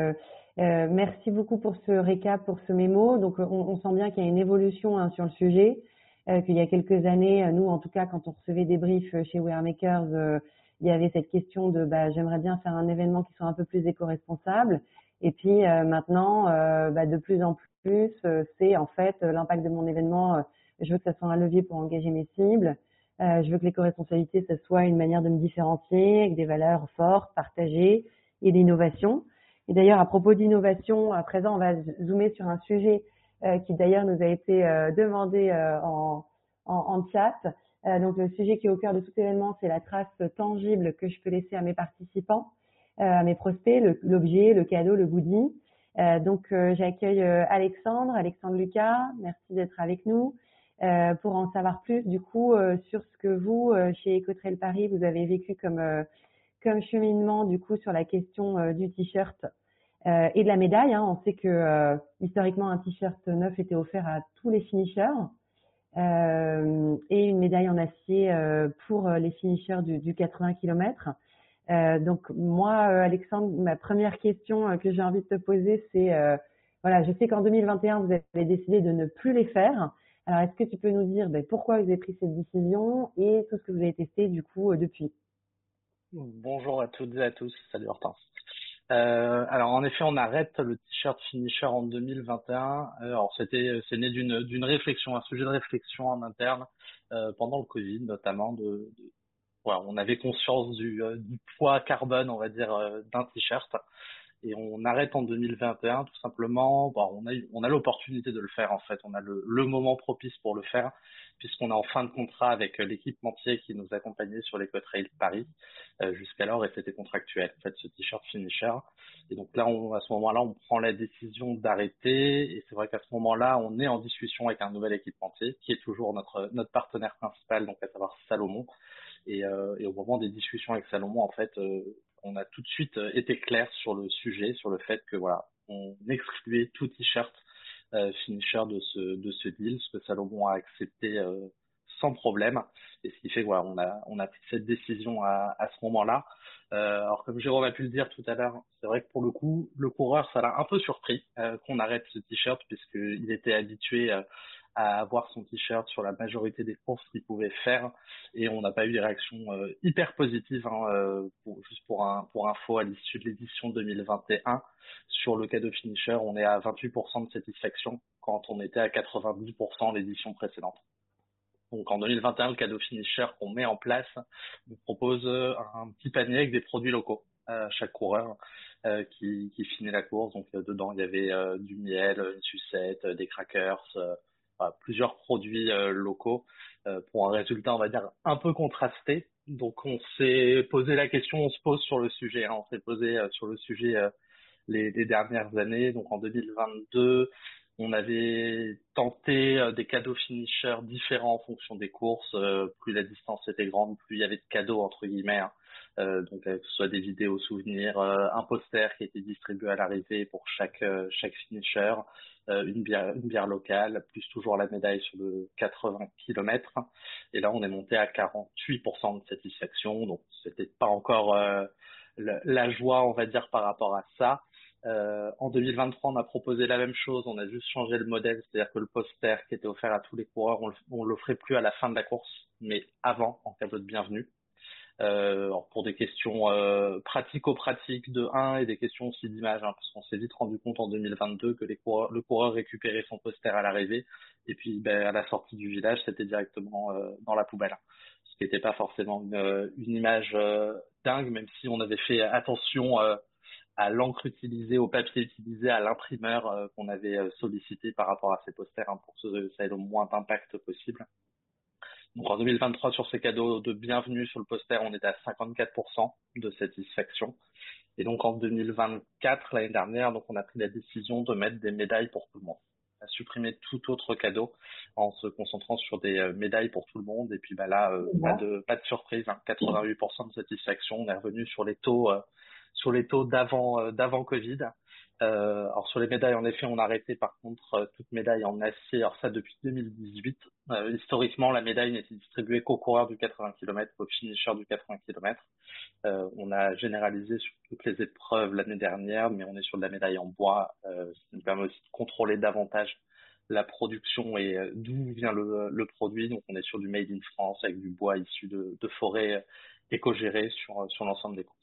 Merci beaucoup pour ce récap, pour ce mémo. Donc, on sent bien qu'il y a une évolution sur le sujet, qu'il y a quelques années, nous, en tout cas, quand on recevait des briefs chez We Are Makers, il y avait cette question de j'aimerais bien faire un événement qui soit un peu plus éco-responsable. Et puis maintenant, de plus en plus, c'est en fait l'impact de mon événement. Je veux que ça soit un levier pour engager mes cibles. Je veux que l'éco-responsabilité, ça soit une manière de me différencier avec des valeurs fortes, partagées et d'innovation. Et d'ailleurs, à propos d'innovation, à présent, on va zoomer sur un sujet qui d'ailleurs nous a été demandé en chat. Donc, le sujet qui est au cœur de tout événement, c'est la trace tangible que je peux laisser à mes participants, à mes prospects, l'objet, le cadeau, le goodie. Donc, j'accueille Alexandre Lucas. Merci d'être avec nous. Pour en savoir plus du coup sur ce que vous chez EcoTrail Paris vous avez vécu comme cheminement du coup sur la question du t-shirt et de la médaille. On sait que historiquement un t-shirt neuf était offert à tous les finishers et une médaille en acier pour les finishers du 80 km. Donc moi Alexandre, ma première question que j'ai envie de te poser c'est je sais qu'en 2021 vous avez décidé de ne plus les faire. Alors, est-ce que tu peux nous dire pourquoi vous avez pris cette décision et tout ce que vous avez testé du coup depuis? Bonjour à toutes et à tous, salut Hortense. Alors en effet, on arrête le t-shirt finisher en 2021. Alors c'est né d'une réflexion, un sujet de réflexion en interne pendant le Covid notamment. On avait conscience du poids carbone, on va dire, d'un t-shirt. Et on arrête en 2021 tout simplement. On a l'opportunité de le faire en fait. On a le moment propice pour le faire puisqu'on est en fin de contrat avec l'équipementier qui nous accompagnait sur l'EcoTrail Paris jusqu'alors et c'était contractuel en fait ce t-shirt finisher. Et donc là, à ce moment-là, on prend la décision d'arrêter et c'est vrai qu'à ce moment-là, on est en discussion avec un nouvel équipementier qui est toujours notre partenaire principal, donc à savoir Salomon. Et au moment des discussions avec Salomon, en fait, on a tout de suite été clair sur le sujet, sur le fait que voilà, on excluait tout t-shirt finisher de ce deal, ce que Salomon a accepté sans problème. Et ce qui fait que voilà, on a pris cette décision à ce moment-là. Alors comme Jérôme a pu le dire tout à l'heure, c'est vrai que pour le coup, le coureur, ça l'a un peu surpris qu'on arrête ce t-shirt puisqu'il était habitué à avoir son t-shirt sur la majorité des courses qu'il pouvait faire et on n'a pas eu des réactions hyper positives. Juste pour info, à l'issue de l'édition 2021, sur le cadeau finisher, on est à 28% de satisfaction quand on était à 90% l'édition précédente. Donc en 2021, le cadeau finisher qu'on met en place nous propose un petit panier avec des produits locaux à chaque coureur qui finit la course. Donc dedans, il y avait du miel, une sucette, des crackers, plusieurs produits locaux pour un résultat, on va dire, un peu contrasté. Donc on s'est posé la question, on se pose sur le sujet. On s'est posé sur le sujet les dernières années. Donc en 2022, on avait tenté des cadeaux finishers différents en fonction des courses. Plus la distance était grande, plus il y avait de cadeaux entre guillemets. Donc que ce soit des vidéos souvenirs, un poster qui était distribué à l'arrivée pour chaque finisher, une bière locale, plus toujours la médaille sur le 80 km. Et là, on est monté à 48% de satisfaction. Donc c'était pas encore la joie, on va dire, par rapport à ça. En 2023, on a proposé la même chose, on a juste changé le modèle, c'est-à-dire que le poster qui était offert à tous les coureurs, on l'offrait plus à la fin de la course, mais avant, en cadeau de bienvenue. Alors pour des questions pratico-pratiques de 1 et des questions aussi d'image, parce qu'on s'est vite rendu compte en 2022 que le coureur récupérait son poster à l'arrivée et puis à la sortie du village, c'était directement dans la poubelle. Ce qui n'était pas forcément une image dingue, même si on avait fait attention à l'encre utilisée, au papier utilisé, à l'imprimeur qu'on avait sollicité par rapport à ces posters pour que ça ait le moins d'impact possible. Donc en 2023, sur ces cadeaux de bienvenue sur le poster, on était à 54% de satisfaction. Et donc en 2024, l'année dernière, donc on a pris la décision de mettre des médailles pour tout le monde. On a supprimé tout autre cadeau en se concentrant sur des médailles pour tout le monde. Et puis là, pas de surprise, 88% de satisfaction. On est revenu sur les taux d'avant Covid. Alors sur les médailles, en effet, on a arrêté par contre toute médaille en acier. Alors ça depuis 2018. Historiquement, la médaille n'était distribuée qu'aux coureurs du 80 km, aux finishers du 80 km. On a généralisé sur toutes les épreuves l'année dernière, mais on est sur de la médaille en bois, ce qui nous permet aussi de contrôler davantage la production et d'où vient le produit. Donc on est sur du made in France avec du bois issu de forêts éco-gérées sur l'ensemble des courses.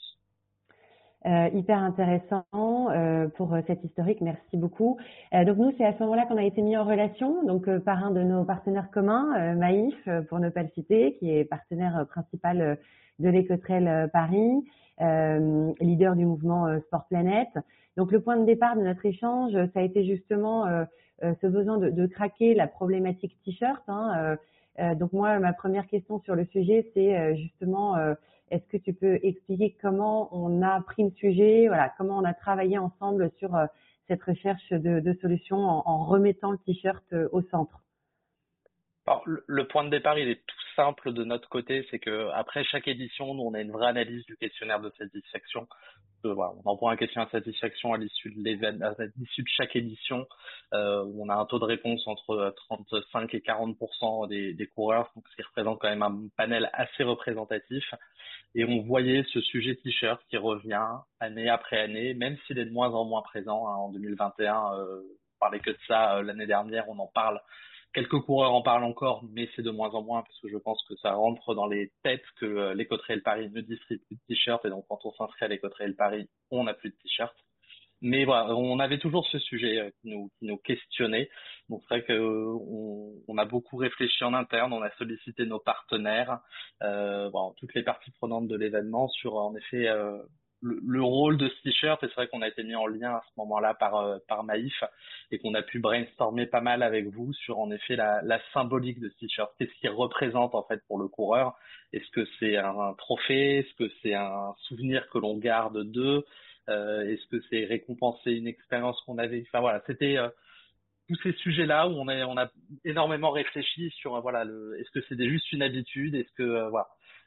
Hyper intéressant pour cet historique, merci beaucoup. Donc nous, c'est à ce moment-là qu'on a été mis en relation donc par un de nos partenaires communs, Maïf, pour ne pas le citer, qui est partenaire principal de l'Ecotrail Paris, leader du mouvement Sport Planète. Donc le point de départ de notre échange, ça a été justement ce besoin de craquer la problématique t-shirt. Donc moi, ma première question sur le sujet, c'est justement est-ce que tu peux expliquer comment on a pris le sujet, voilà, comment on a travaillé ensemble sur cette recherche de solutions en remettant le t-shirt au centre? Alors, le point de départ, il est tout simple de notre côté, c'est que après chaque édition, nous, on a une vraie analyse du questionnaire de satisfaction. Voilà, on envoie un questionnaire de satisfaction à l'issue de chaque édition, où on a un taux de réponse entre 35 et 40% des coureurs, donc ce qui représente quand même un panel assez représentatif. Et on voyait ce sujet t-shirt qui revient année après année, même s'il est de moins en moins présent. En 2021, on parlait que de ça. L'année dernière, on en parle. Quelques coureurs en parlent encore, mais c'est de moins en moins parce que je pense que ça rentre dans les têtes que l'Ecotrail Paris ne distribue plus de t-shirts et donc quand on s'inscrit à l'Ecotrail Paris, on n'a plus de t-shirts. Mais voilà, on avait toujours ce sujet qui nous questionnait. Donc c'est vrai que on a beaucoup réfléchi en interne, on a sollicité nos partenaires, toutes les parties prenantes de l'événement sur en effet le rôle de ce t-shirt. Et c'est vrai qu'on a été mis en lien à ce moment-là par Maïf et qu'on a pu brainstormer pas mal avec vous sur en effet la symbolique de ce t-shirt. Qu'est-ce qu'il représente en fait pour le coureur? Est-ce que c'est un trophée? Est-ce que c'est un souvenir que l'on garde d'eux? Est-ce que c'est récompenser une expérience qu'on avait? Enfin voilà, c'était tous ces sujets-là où on a énormément réfléchi sur est-ce que c'est juste une habitude? Est-ce que voilà.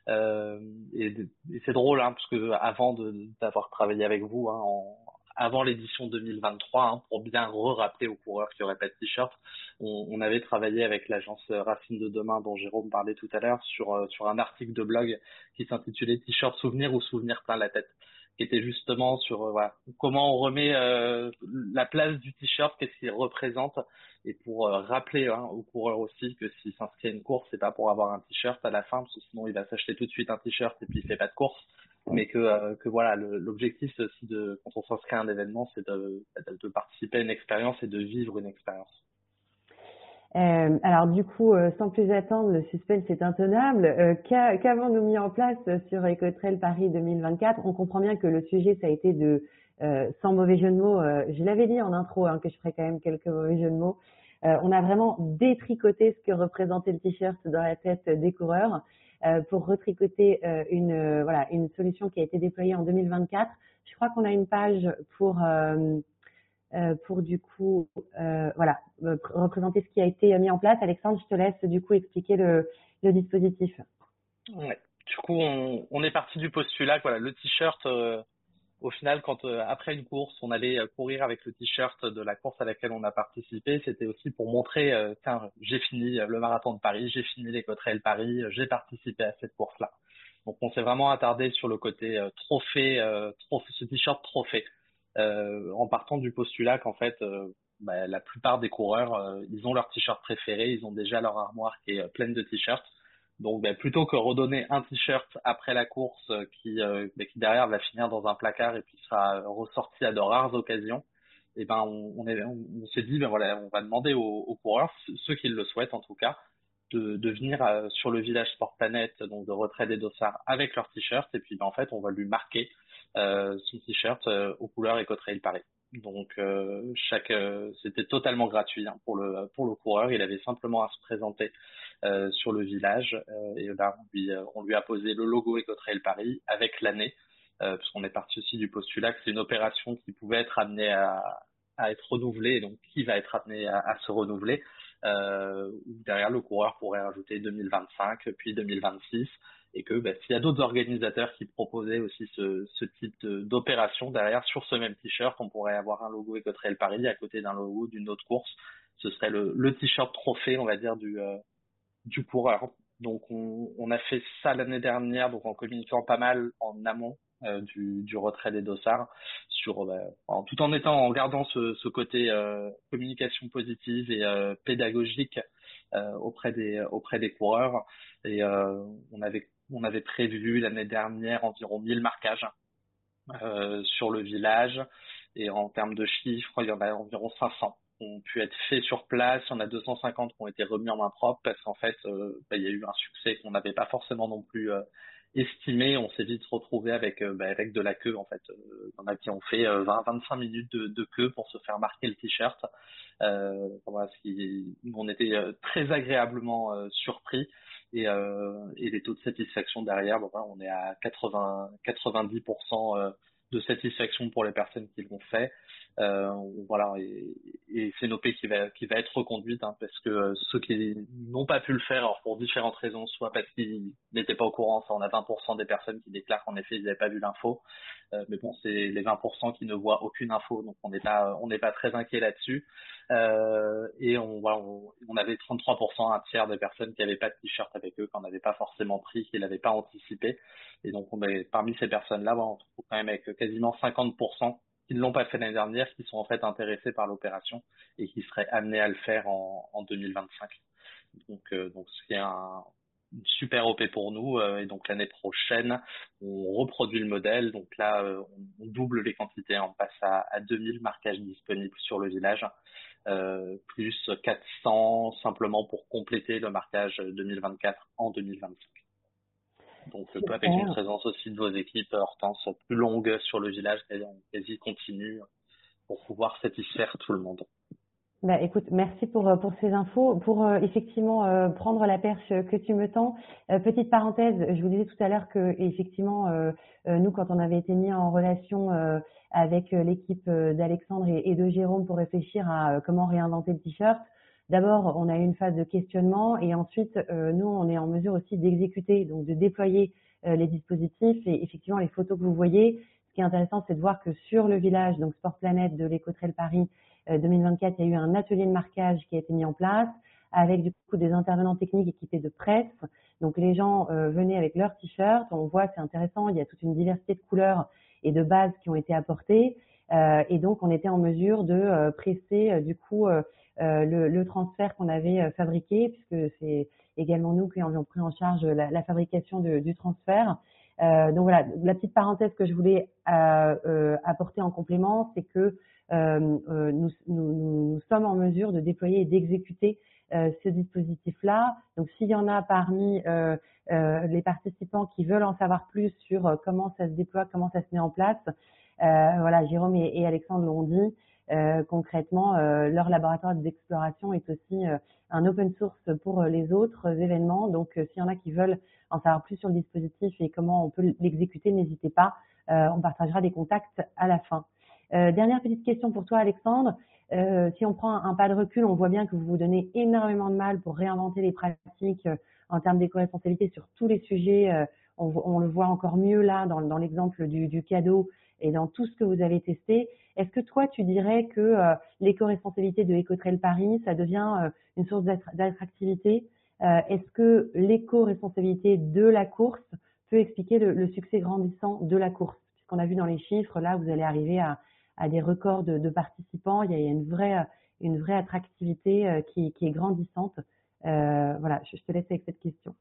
Euh, et c'est drôle, hein, parce que avant d'avoir travaillé avec vous, hein, avant l'édition 2023, hein, pour bien rappeler aux coureurs qui n'auraient pas de t-shirt, on avait travaillé avec l'agence Racine de Demain dont Jérôme parlait tout à l'heure sur un article de blog qui s'intitulait T-shirt souvenir ou souvenir plein la tête, qui était justement sur voilà, comment on remet la place du t-shirt, qu'est-ce qu'il représente, et pour rappeler aux coureurs aussi que s'il s'inscrit à une course, c'est pas pour avoir un t-shirt à la fin, parce que sinon il va s'acheter tout de suite un t-shirt et puis il fait pas de course, mais que voilà, l'objectif c'est aussi quand on s'inscrit à un événement, c'est de participer à une expérience et de vivre une expérience. Alors du coup, sans plus attendre, le suspense est intenable. Qu'avons-nous mis en place sur Ecotrail Paris 2024? On comprend bien que le sujet, ça a été sans mauvais jeu de mots, je l'avais dit en intro, hein, que je ferais quand même quelques mauvais jeux de mots. On a vraiment détricoté ce que représentait le t-shirt dans la tête des coureurs pour retricoter une solution qui a été déployée en 2024. Je crois qu'on a une page pour du coup représenter ce qui a été mis en place. Alexandre, je te laisse du coup expliquer le dispositif. Ouais. Du coup, on est parti du postulat que voilà, le t-shirt, au final, quand après une course, on allait courir avec le t-shirt de la course à laquelle on a participé, c'était aussi pour montrer, tiens, j'ai fini le marathon de Paris, j'ai fini l'Ecotrail Paris, j'ai participé à cette course-là. Donc, on s'est vraiment attardé sur le côté trophée, ce t-shirt trophée, en partant du postulat qu'en fait, la plupart des coureurs, ils ont leur t-shirt préféré, ils ont déjà leur armoire qui est pleine de t-shirts. Donc, plutôt que redonner un t-shirt après la course qui derrière va finir dans un placard et puis sera ressorti à de rares occasions, et on s'est dit voilà, on va demander aux coureurs, ceux qui le souhaitent en tout cas, de venir sur le village Sport Planète, donc de Retrait des Dossards avec leur t-shirt, et puis en fait on va lui marquer son t-shirt aux couleurs Ecotrail Paris. Donc c'était totalement gratuit hein, pour le coureur, il avait simplement à se présenter sur le village et là on lui a posé le logo Ecotrail Paris avec l'année, parce qu'on est parti aussi du postulat que c'est une opération qui pouvait être amenée à être renouvelée, et donc qui va être amenée à se renouveler. Derrière le coureur pourrait rajouter 2025 puis 2026, et que s'il y a d'autres organisateurs qui proposaient aussi ce type d'opération derrière sur ce même t-shirt, on pourrait avoir un logo Ecotrail Paris à côté d'un logo d'une autre course. Ce serait le t-shirt trophée, on va dire, du coureur. Donc on a fait ça l'année dernière, donc en communiquant pas mal en amont du retrait des dossards, tout en gardant ce côté communication positive et pédagogique auprès des coureurs. Et on avait prévu l'année dernière environ 1000 marquages sur le village, et en termes de chiffres, il y en a environ 500 qui ont pu être faits sur place. Il y en a 250 qui ont été remis en main propre parce qu'en fait, il y a eu un succès qu'on n'avait pas forcément non plus estimé. On s'est vite retrouvé avec de la queue en fait. Il y en a qui ont fait 20-25 minutes de queue pour se faire marquer le t-shirt. Voilà, on était très agréablement surpris. Et les taux de satisfaction derrière, on est à 90% de satisfaction pour les personnes qui l'ont fait. Voilà, et c'est une OP qui va être reconduite hein, parce que ceux qui n'ont pas pu le faire, alors pour différentes raisons, soit parce qu'ils n'étaient pas au courant, ça on a 20% des personnes qui déclarent qu'en effet ils n'avaient pas vu l'info, mais bon c'est les 20% qui ne voient aucune info, donc on n'est pas très inquiet là-dessus. Et on avait 33%, un tiers des personnes qui n'avaient pas de t-shirt avec eux, qu'on n'avait pas forcément pris, qui l'avaient pas anticipé, et donc parmi ces personnes-là, on se trouve quand même avec quasiment 50% qui ne l'ont pas fait l'année dernière, qui sont en fait intéressés par l'opération et qui seraient amenés à le faire en 2025. Donc ce qui est une super OP pour nous, et donc l'année prochaine, on reproduit le modèle. Donc là, on double les quantités, on passe à 2000 marquages disponibles sur le village, plus 400 simplement pour compléter le marquage 2024 en 2025. Donc avec une présence aussi de vos équipes, Hortense, plus longue sur le village, quasi continue, pour pouvoir satisfaire tout le monde. Écoute, merci pour ces infos. Pour effectivement prendre la perche que tu me tends, petite parenthèse, je vous disais tout à l'heure que effectivement nous, quand on avait été mis en relation avec l'équipe d'Alexandre et de Jérôme pour réfléchir à comment réinventer le t-shirt, d'abord, on a eu une phase de questionnement et ensuite, nous, on est en mesure aussi d'exécuter, donc de déployer les dispositifs. Et effectivement, les photos que vous voyez, ce qui est intéressant, c'est de voir que sur le village, donc Sport Planète de l'Écotrail Paris 2024, il y a eu un atelier de marquage qui a été mis en place avec du coup des intervenants techniques équipés de presse. Donc les gens venaient avec leurs t-shirts. On voit, c'est intéressant, il y a toute une diversité de couleurs et de bases qui ont été apportées. Et donc on était en mesure de presser du coup le transfert qu'on avait fabriqué, puisque c'est également nous qui avions pris en charge la fabrication du transfert. Donc voilà, la petite parenthèse que je voulais apporter en complément, c'est que nous sommes en mesure de déployer et d'exécuter ce dispositif-là. Donc s'il y en a parmi les participants qui veulent en savoir plus sur comment ça se déploie, comment ça se met en place, voilà, Jérôme et Alexandre l'ont dit. Concrètement, leur laboratoire d'exploration est aussi un open source pour les autres événements. Donc, s'il y en a qui veulent en savoir plus sur le dispositif et comment on peut l'exécuter, n'hésitez pas. On partagera des contacts à la fin. Dernière petite question pour toi, Alexandre. Si on prend un pas de recul, on voit bien que vous vous donnez énormément de mal pour réinventer les pratiques en termes d'éco-responsabilité sur tous les sujets. On le voit encore mieux là dans l'exemple du cadeau et dans tout ce que vous avez testé. Est-ce que toi, tu dirais que l'éco-responsabilité de Ecotrail Paris, ça devient une source d'attractivité? Est-ce que l'éco-responsabilité de la course peut expliquer le succès grandissant de la course? Puisqu'on a vu dans les chiffres, là, vous allez arriver à des records de participants. Il y a une vraie attractivité qui est grandissante. Voilà, je te laisse avec cette question.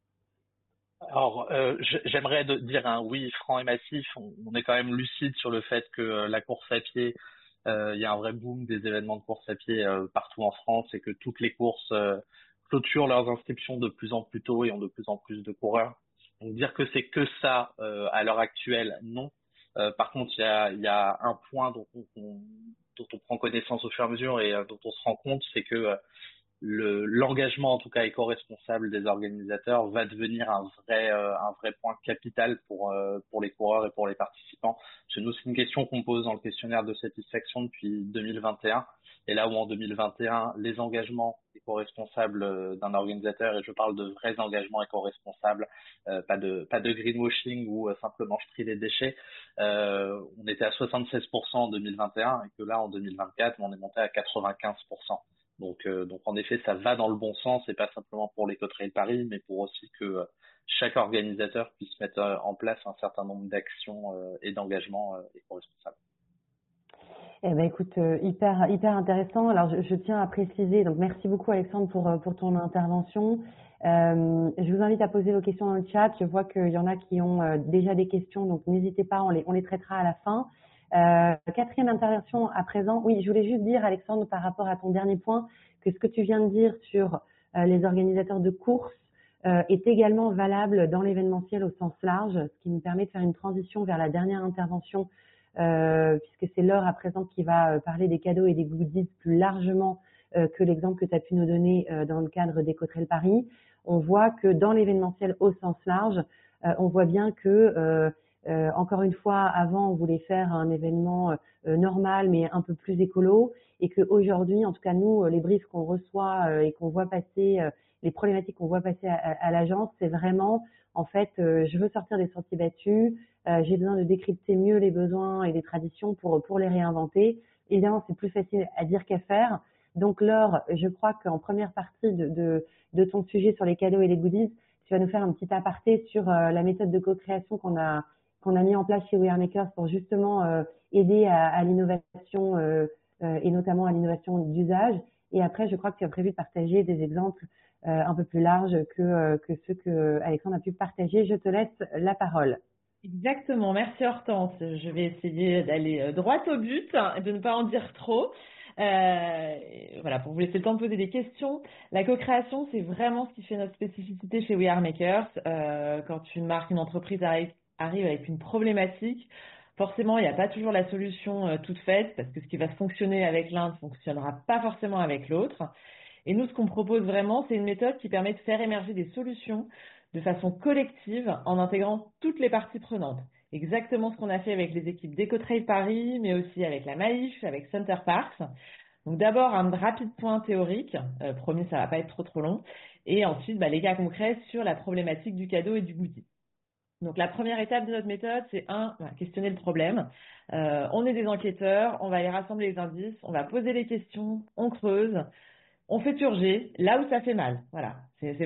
Alors, j'aimerais dire un oui franc et massif. On est quand même lucide sur le fait que la course à pied, il y a un vrai boom des événements de course à pied partout en France et que toutes les courses clôturent leurs inscriptions de plus en plus tôt et ont de plus en plus de coureurs. Donc dire que c'est que ça à l'heure actuelle, non. Par contre, il y a un point dont on prend connaissance au fur et à mesure et dont on se rend compte, c'est que l'engagement, en tout cas éco-responsable des organisateurs, va devenir un vrai point capital pour les coureurs et pour les participants. Chez nous, c'est une question qu'on pose dans le questionnaire de satisfaction depuis 2021. Et là où en 2021, les engagements éco-responsables d'un organisateur, et je parle de vrais engagements éco-responsables, pas de greenwashing ou simplement je trie les déchets, on était à 76% en 2021 et que là en 2024, on est monté à 95%. Donc en effet, ça va dans le bon sens et pas simplement pour l'Ecotrail Paris, mais pour aussi que chaque organisateur puisse mettre en place un certain nombre d'actions et d'engagements éco-responsables. Eh ben écoute, hyper intéressant. Alors je tiens à préciser, donc merci beaucoup Alexandre pour ton intervention. Je vous invite à poser vos questions dans le chat. Je vois qu'il y en a qui ont déjà des questions, donc n'hésitez pas, on les traitera à la fin. Quatrième intervention à présent. Oui, je voulais juste dire Alexandre par rapport à ton dernier point que ce que tu viens de dire sur les organisateurs de courses est également valable dans l'événementiel au sens large, ce qui me permet de faire une transition vers la dernière intervention puisque c'est l'heure à présent qui va parler des cadeaux et des goodies plus largement que l'exemple que tu as pu nous donner dans le cadre d'Ecotrail Paris. On voit que dans l'événementiel au sens large, on voit bien que encore une fois, avant, on voulait faire un événement normal, mais un peu plus écolo, et qu'aujourd'hui, en tout cas nous, les briefs qu'on reçoit et qu'on voit passer, les problématiques qu'on voit passer à l'agence, c'est vraiment, en fait, je veux sortir des sentiers battus, j'ai besoin de décrypter mieux les besoins et les traditions pour les réinventer. Évidemment, c'est plus facile à dire qu'à faire. Donc, Laure, je crois qu'en première partie de ton sujet sur les cadeaux et les goodies, tu vas nous faire un petit aparté sur la méthode de co-création qu'on a mis en place chez We Are Makers pour justement aider à l'innovation et notamment à l'innovation d'usage. Et après, je crois que tu as prévu de partager des exemples un peu plus larges que ceux que Alexandre a pu partager. Je te laisse la parole. Exactement, merci Hortense. Je vais essayer d'aller droit au but et de ne pas en dire trop. Voilà, pour vous laisser le temps de poser des questions. La co-création, c'est vraiment ce qui fait notre spécificité chez We Are Makers. Quand une marque, une entreprise arrive avec une problématique, forcément, il n'y a pas toujours la solution toute faite parce que ce qui va fonctionner avec l'un ne fonctionnera pas forcément avec l'autre. Et nous, ce qu'on propose vraiment, c'est une méthode qui permet de faire émerger des solutions de façon collective en intégrant toutes les parties prenantes. Exactement ce qu'on a fait avec les équipes d'Ecotrail Paris, mais aussi avec la Maïf, avec Center Parks. Donc d'abord un rapide point théorique, promis ça va pas être trop long, et ensuite les cas concrets sur la problématique du cadeau et du goodie. Donc la première étape de notre méthode, c'est questionner le problème. On est des enquêteurs, on va aller rassembler les indices, on va poser les questions, on creuse, on fait purger là où ça fait mal. Voilà,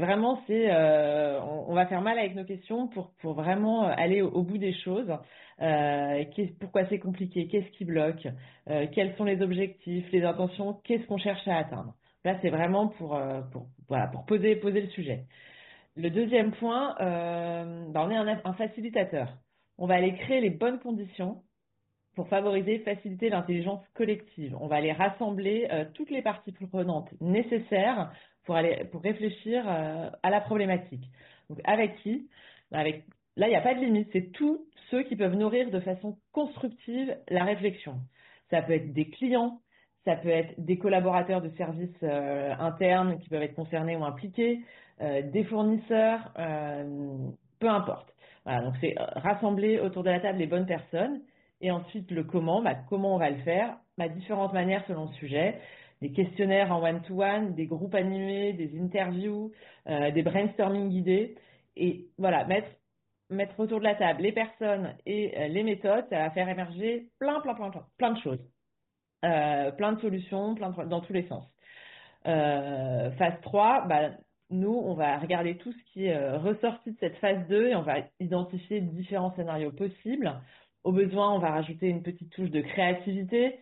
on va faire mal avec nos questions pour vraiment aller au bout des choses. Pourquoi c'est compliqué, qu'est-ce qui bloque, quels sont les objectifs, les intentions, qu'est-ce qu'on cherche à atteindre. Là, c'est vraiment pour poser le sujet. Le deuxième point, on est un facilitateur. On va aller créer les bonnes conditions pour favoriser, faciliter l'intelligence collective. On va aller rassembler toutes les parties prenantes nécessaires pour réfléchir à la problématique. Donc avec qui? Là, il n'y a pas de limite. C'est tous ceux qui peuvent nourrir de façon constructive la réflexion. Ça peut être des clients, ça peut être des collaborateurs de services internes qui peuvent être concernés ou impliqués, des fournisseurs, peu importe. Voilà, donc c'est rassembler autour de la table les bonnes personnes. Et ensuite, le comment, comment on va le faire, différentes manières selon le sujet, des questionnaires en one-to-one, des groupes animés, des interviews, des brainstorming guidés. Et voilà, mettre autour de la table les personnes et les méthodes, ça va faire émerger plein de choses. Plein de solutions, dans tous les sens. Phase 3, nous, on va regarder tout ce qui est ressorti de cette phase 2 et on va identifier différents scénarios possibles. Au besoin, on va rajouter une petite touche de créativité,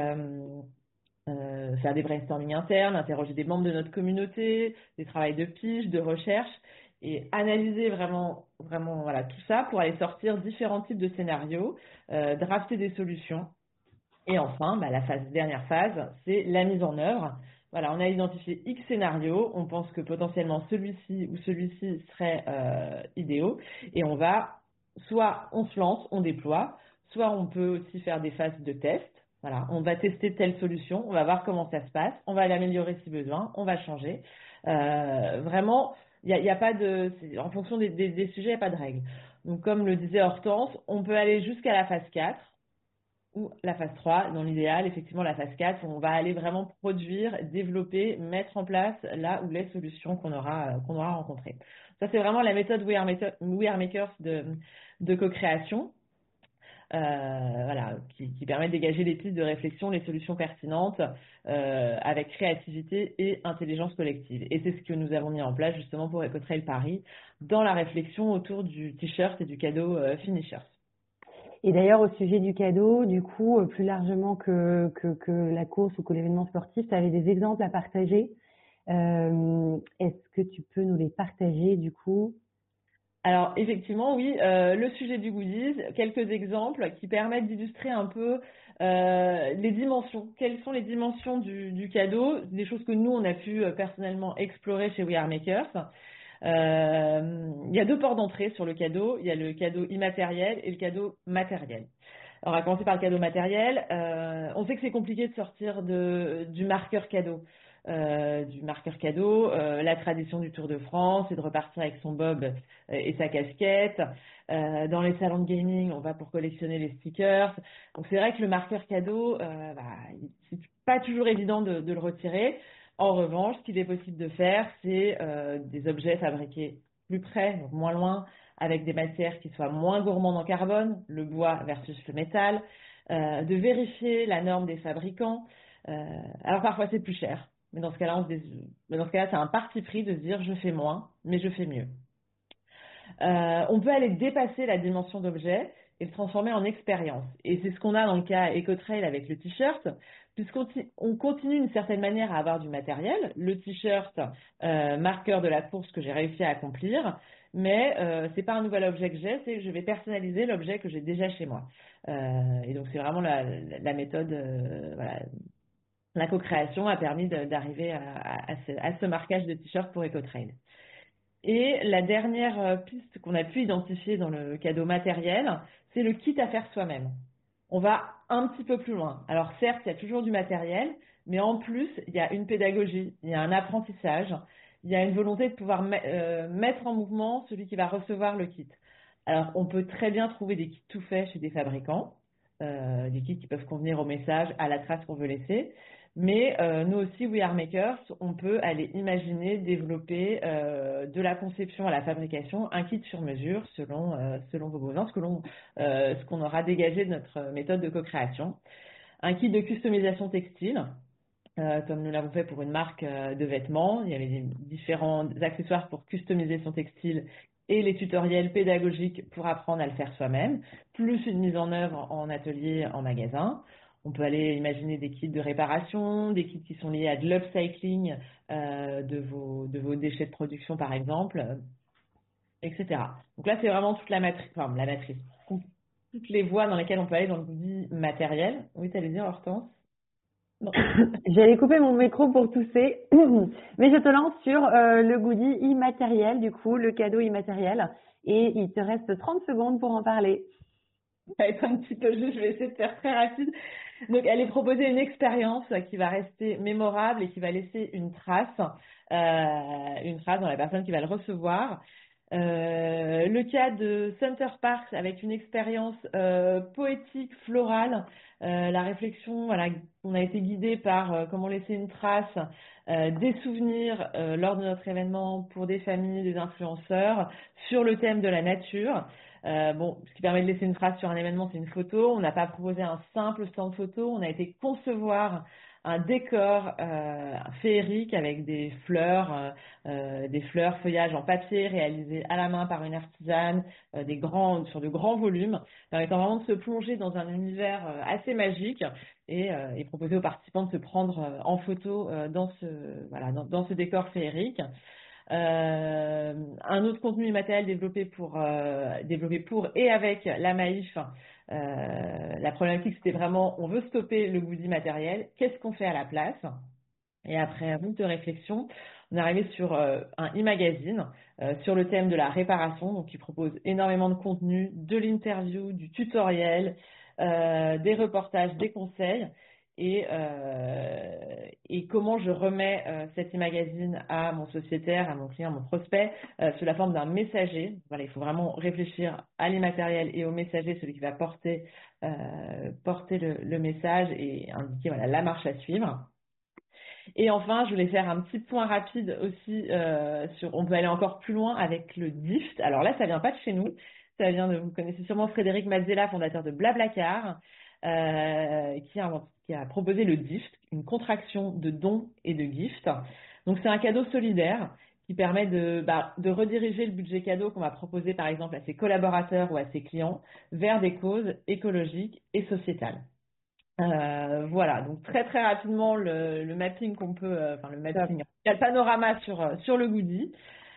faire des brainstorming internes, interroger des membres de notre communauté, des travails de pige, de recherche et analyser vraiment tout ça pour aller sortir différents types de scénarios, drafter des solutions. Et enfin, dernière phase, c'est la mise en œuvre. Voilà, on a identifié X scénarios, on pense que potentiellement celui-ci ou celui-ci serait idéaux, et soit on se lance, on déploie, soit on peut aussi faire des phases de test. Voilà, on va tester telle solution, on va voir comment ça se passe, on va l'améliorer si besoin, on va changer. Vraiment, il y a pas en fonction des sujets, il n'y a pas de règle. Donc comme le disait Hortense, on peut aller jusqu'à la phase 4. Ou la phase 3, dans l'idéal, effectivement, la phase 4, on va aller vraiment produire, développer, mettre en place là où les solutions qu'on aura rencontrées. Ça, c'est vraiment la méthode We Are Makers de co-création, qui permet de dégager les pistes de réflexion, les solutions pertinentes, avec créativité et intelligence collective. Et c'est ce que nous avons mis en place justement pour EcoTrail Paris dans la réflexion autour du t-shirt et du cadeau Finishers. Et d'ailleurs, au sujet du cadeau, du coup, plus largement que la course ou que l'événement sportif, tu avais des exemples à partager. Est-ce que tu peux nous les partager, du coup? Alors, effectivement, oui, le sujet du goodies, quelques exemples qui permettent d'illustrer un peu les dimensions. Quelles sont les dimensions du cadeau? Des choses que nous, on a pu personnellement explorer chez We Are Makers. Il y a deux ports d'entrée sur le cadeau. Il y a le cadeau immatériel et le cadeau matériel. Alors, on va commencer par le cadeau matériel. On sait que c'est compliqué de sortir du marqueur cadeau. La tradition du Tour de France, c'est de repartir avec son bob et sa casquette. Dans les salons de gaming, on va pour collectionner les stickers. Donc, c'est vrai que le marqueur cadeau, c'est pas toujours évident de le retirer. En revanche, ce qu'il est possible de faire, c'est des objets fabriqués plus près, donc moins loin, avec des matières qui soient moins gourmandes en carbone, le bois versus le métal, de vérifier la norme des fabricants. Alors parfois c'est plus cher, mais dans ce cas-là, c'est un parti pris de se dire je fais moins, mais je fais mieux. On peut aller dépasser la dimension d'objet et le transformer en expérience. Et c'est ce qu'on a dans le cas EcoTrail avec le t-shirt, puisqu'on continue d'une certaine manière à avoir du matériel, le t-shirt marqueur de la course que j'ai réussi à accomplir, mais c'est pas un nouvel objet que j'ai, c'est que je vais personnaliser l'objet que j'ai déjà chez moi. Et donc c'est vraiment la méthode, la co-création a permis d'arriver à ce marquage de t-shirt pour EcoTrail. Et la dernière piste qu'on a pu identifier dans le cadeau matériel, c'est le kit à faire soi-même. On va un petit peu plus loin. Alors certes, il y a toujours du matériel, mais en plus, il y a une pédagogie, il y a un apprentissage, il y a une volonté de pouvoir mettre en mouvement celui qui va recevoir le kit. Alors, on peut très bien trouver des kits tout faits chez des fabricants, des kits qui peuvent convenir au message, à la trace qu'on veut laisser. Mais nous aussi, We Are Makers, on peut aller imaginer, développer de la conception à la fabrication, un kit sur mesure selon vos besoins, ce qu'on aura dégagé de notre méthode de co-création. Un kit de customisation textile, comme nous l'avons fait pour une marque de vêtements. Il y avait différents accessoires pour customiser son textile et les tutoriels pédagogiques pour apprendre à le faire soi-même, plus une mise en œuvre en atelier, en magasin. On peut aller imaginer des kits de réparation, des kits qui sont liés à de l'upcycling de vos déchets de production, par exemple, etc. Donc là, c'est vraiment toute la matrice, toutes les voies dans lesquelles on peut aller dans le goodie matériel. Oui, tu allais dire, Hortense? Non. J'allais couper mon micro pour tousser, mais je te lance sur le goodie immatériel, du coup, le cadeau immatériel. Et il te reste 30 secondes pour en parler. Ça va être un petit peu juste, je vais essayer de faire très rapide. Donc, elle est proposée une expérience qui va rester mémorable et qui va laisser une trace dans la personne qui va le recevoir. Le cas de Center Parks avec une expérience poétique, florale. La réflexion, voilà, on a été guidé par comment laisser une trace, des souvenirs lors de notre événement pour des familles, des influenceurs, sur le thème de la nature. Ce qui permet de laisser une trace sur un événement, c'est une photo. On n'a pas proposé un simple stand photo, on a été concevoir un décor féerique avec des fleurs, feuillages en papier réalisés à la main par une artisane, sur de grands volumes, permettant vraiment de se plonger dans un univers assez magique et proposer aux participants de se prendre en photo dans ce décor féerique. Un autre contenu immatériel développé pour et avec la Maïf. La problématique, c'était vraiment, on veut stopper le goodie matériel. Qu'est-ce qu'on fait à la place? Et après un bout de réflexion, on est arrivé sur un e-magazine sur le thème de la réparation, donc qui propose énormément de contenu, de l'interview, du tutoriel, des reportages, des conseils. Et comment je remets cet e-magazine à mon sociétaire, à mon client, à mon prospect, sous la forme d'un messager. Voilà, il faut vraiment réfléchir à l'immatériel et au messager, celui qui va porter le message et indiquer la marche à suivre. Et enfin, je voulais faire un petit point rapide aussi on peut aller encore plus loin avec le DIFT. Alors là, ça vient pas de chez nous, ça vient vous connaissez sûrement Frédéric Mazzella, fondateur de Blablacar, qui a proposé le DIFT, une contraction de dons et de gift. Donc c'est un cadeau solidaire qui permet de rediriger le budget cadeau qu'on va proposer par exemple à ses collaborateurs ou à ses clients vers des causes écologiques et sociétales. Voilà, donc très très rapidement le mapping qu'on peut, il y a le panorama sur le goodie.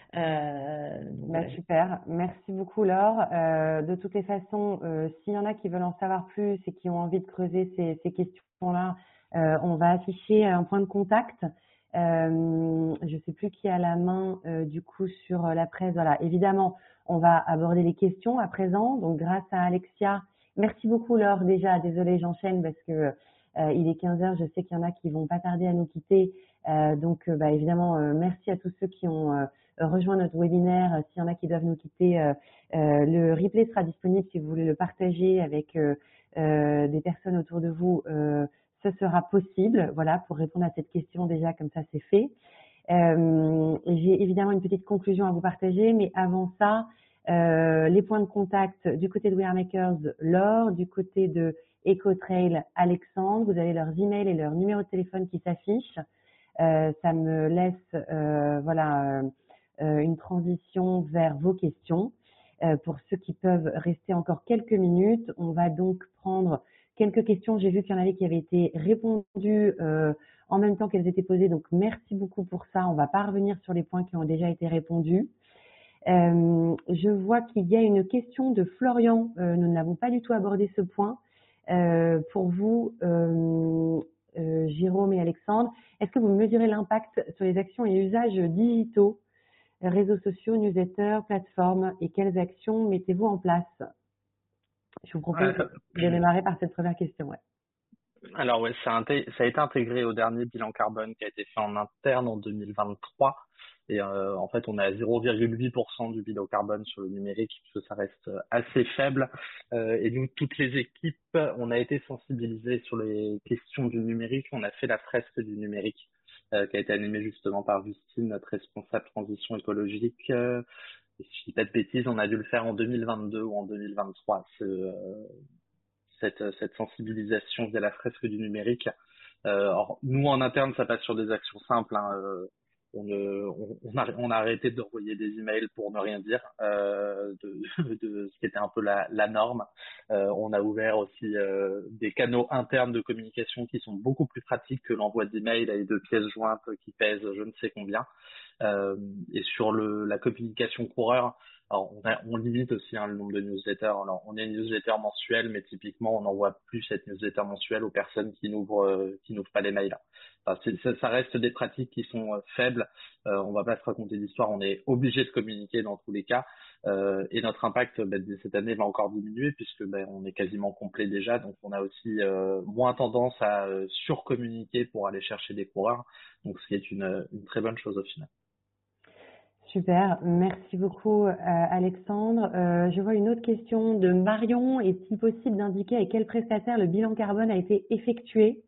Super, merci beaucoup Laure. De toutes les façons, s'il y en a qui veulent en savoir plus et qui ont envie de creuser ces questions-là, on va afficher un point de contact. Je sais plus qui a la main du coup sur la presse. Voilà, évidemment, on va aborder les questions à présent. Donc grâce à Alexia. Merci beaucoup Laure déjà, désolée j'enchaîne parce que il est 15h, je sais qu'il y en a qui vont pas tarder à nous quitter. Donc évidemment, merci à tous ceux qui ont rejoint notre webinaire. S'il y en a qui doivent nous quitter, le replay sera disponible si vous voulez le partager avec des personnes autour de vous. Ce sera possible, voilà, pour répondre à cette question déjà, comme ça c'est fait. J'ai évidemment une petite conclusion à vous partager, mais avant ça, les points de contact du côté de We Are Makers, Laure, du côté de EcoTrail, Alexandre, vous avez leurs emails et leurs numéros de téléphone qui s'affichent. Ça me laisse une transition vers vos questions. Pour ceux qui peuvent rester encore quelques minutes, on va donc prendre quelques questions. J'ai vu qu'il y en avait qui avaient été répondues en même temps qu'elles étaient posées, donc merci beaucoup pour ça. On va pas revenir sur les points qui ont déjà été répondus. Je vois qu'il y a une question de Florian. Nous n'avons pas du tout abordé ce point. Pour vous, Jérôme et Alexandre, est-ce que vous mesurez l'impact sur les actions et usages digitaux, réseaux sociaux, newsletters, plateformes, et quelles actions mettez-vous en place? Je vous propose de démarrer par cette première question. Ouais. Alors ouais, ça a été intégré au dernier bilan carbone qui a été fait en interne en 2023. Et en fait, on est à 0,8% du bilan carbone sur le numérique, parce que ça reste assez faible. Et nous, toutes les équipes, on a été sensibilisés sur les questions du numérique. On a fait la fresque du numérique, qui a été animée justement par Justine, notre responsable transition écologique. Et si je dis pas de bêtises, on a dû le faire en 2022 ou en 2023. Cette sensibilisation via la fresque du numérique. Alors, nous, en interne, ça passe sur des actions simples. Hein. On a arrêté de renvoyer des emails pour ne rien dire, de ce qui était un peu la norme. On a ouvert aussi des canaux internes de communication qui sont beaucoup plus pratiques que l'envoi d'emails avec de pièces jointes qui pèsent je ne sais combien. Et sur la communication coureur, alors on limite aussi le nombre de newsletters. Alors, on a une newsletter mensuelle, mais typiquement, on n'envoie plus cette newsletter mensuelle aux personnes qui n'ouvrent pas les mails. Enfin, ça reste des pratiques qui sont faibles. On va pas se raconter d'histoire. On est obligé de communiquer dans tous les cas. Et notre impact cette année va encore diminuer puisque on est quasiment complet déjà. Donc, on a aussi moins tendance à surcommuniquer pour aller chercher des coureurs. Donc, ce qui est une très bonne chose au final. Super, merci beaucoup Alexandre. Je vois une autre question de Marion. Est-il possible d'indiquer avec quel prestataire le bilan carbone a été effectué?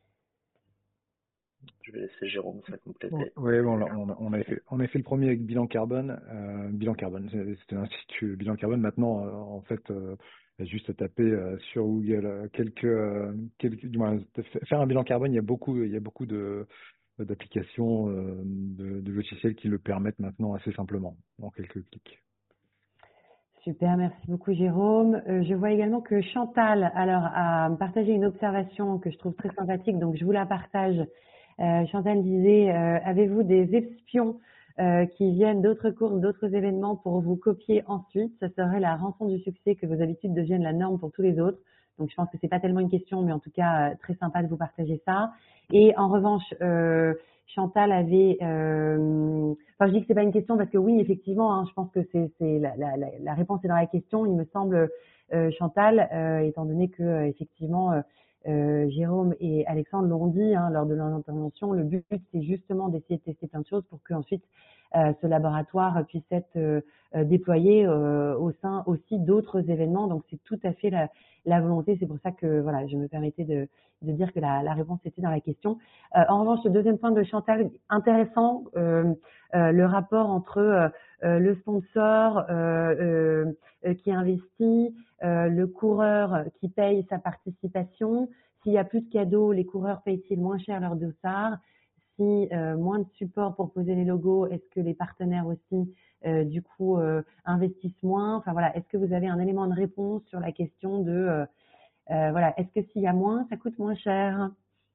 Je vais laisser Jérôme ça compléter. Oui, bon, on a fait le premier avec Bilan Carbone. Bilan Carbone, c'était un institut Bilan Carbone. Maintenant, en fait, il y a juste à taper sur Google du moins, faire un bilan carbone. Il y a beaucoup d'applications, de logiciels qui le permettent maintenant assez simplement, en quelques clics. Super, merci beaucoup Jérôme. Je vois également que Chantal a partagé une observation que je trouve très sympathique, donc je vous la partage. Chantal disait, avez-vous des espions qui viennent d'autres courses, d'autres événements pour vous copier ensuite? Ça serait la rançon du succès que vos habitudes deviennent la norme pour tous les autres. Donc je pense que c'est pas tellement une question, mais en tout cas très sympa de vous partager ça. Et en revanche, Chantal avait, enfin je dis que c'est pas une question parce que oui effectivement, hein, je pense que c'est la réponse est dans la question. Il me semble, Chantal, étant donné que effectivement Jérôme et Alexandre l'ont dit hein, lors de leur intervention, le but c'est justement d'essayer de tester plein de choses pour que ensuite ce laboratoire puisse être déployé au sein aussi d'autres événements. Donc c'est tout à fait la volonté. C'est pour ça que voilà, je me permettais de dire que la réponse était dans la question. En revanche, le deuxième point de Chantal, intéressant, le rapport entre le sponsor qui investit, le coureur qui paye sa participation. S'il y a plus de cadeaux, les coureurs payent-ils moins cher leur dossard? Si moins de support pour poser les logos, est-ce que les partenaires aussi du coup investissent moins? Enfin voilà, est-ce que vous avez un élément de réponse sur la question de voilà, est-ce que s'il y a moins, ça coûte moins cher?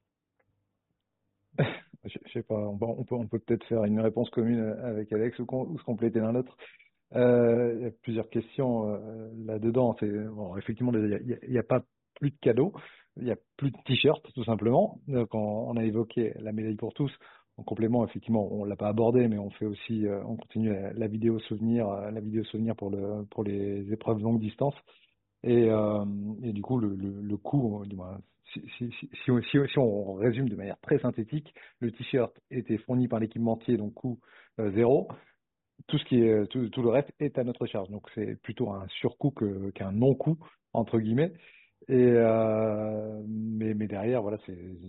Je sais pas, on peut peut-être faire une réponse commune avec Alex ou se compléter l'un l'autre. Il y a plusieurs questions là-dedans. Bon, effectivement, il n'y a pas plus de cadeaux, il n'y a plus de t-shirts, tout simplement. Donc, on a évoqué la médaille pour tous. En complément, effectivement, on l'a pas abordé, mais on fait aussi, on continue la vidéo souvenir, pour les épreuves longue distance. Et du coup, le coût, du moins, si on résume de manière très synthétique, le t-shirt était fourni par l'équipementier, donc coût zéro. Tout le reste est à notre charge. Donc c'est plutôt un surcoût qu'un non-coût entre guillemets. Mais derrière, voilà,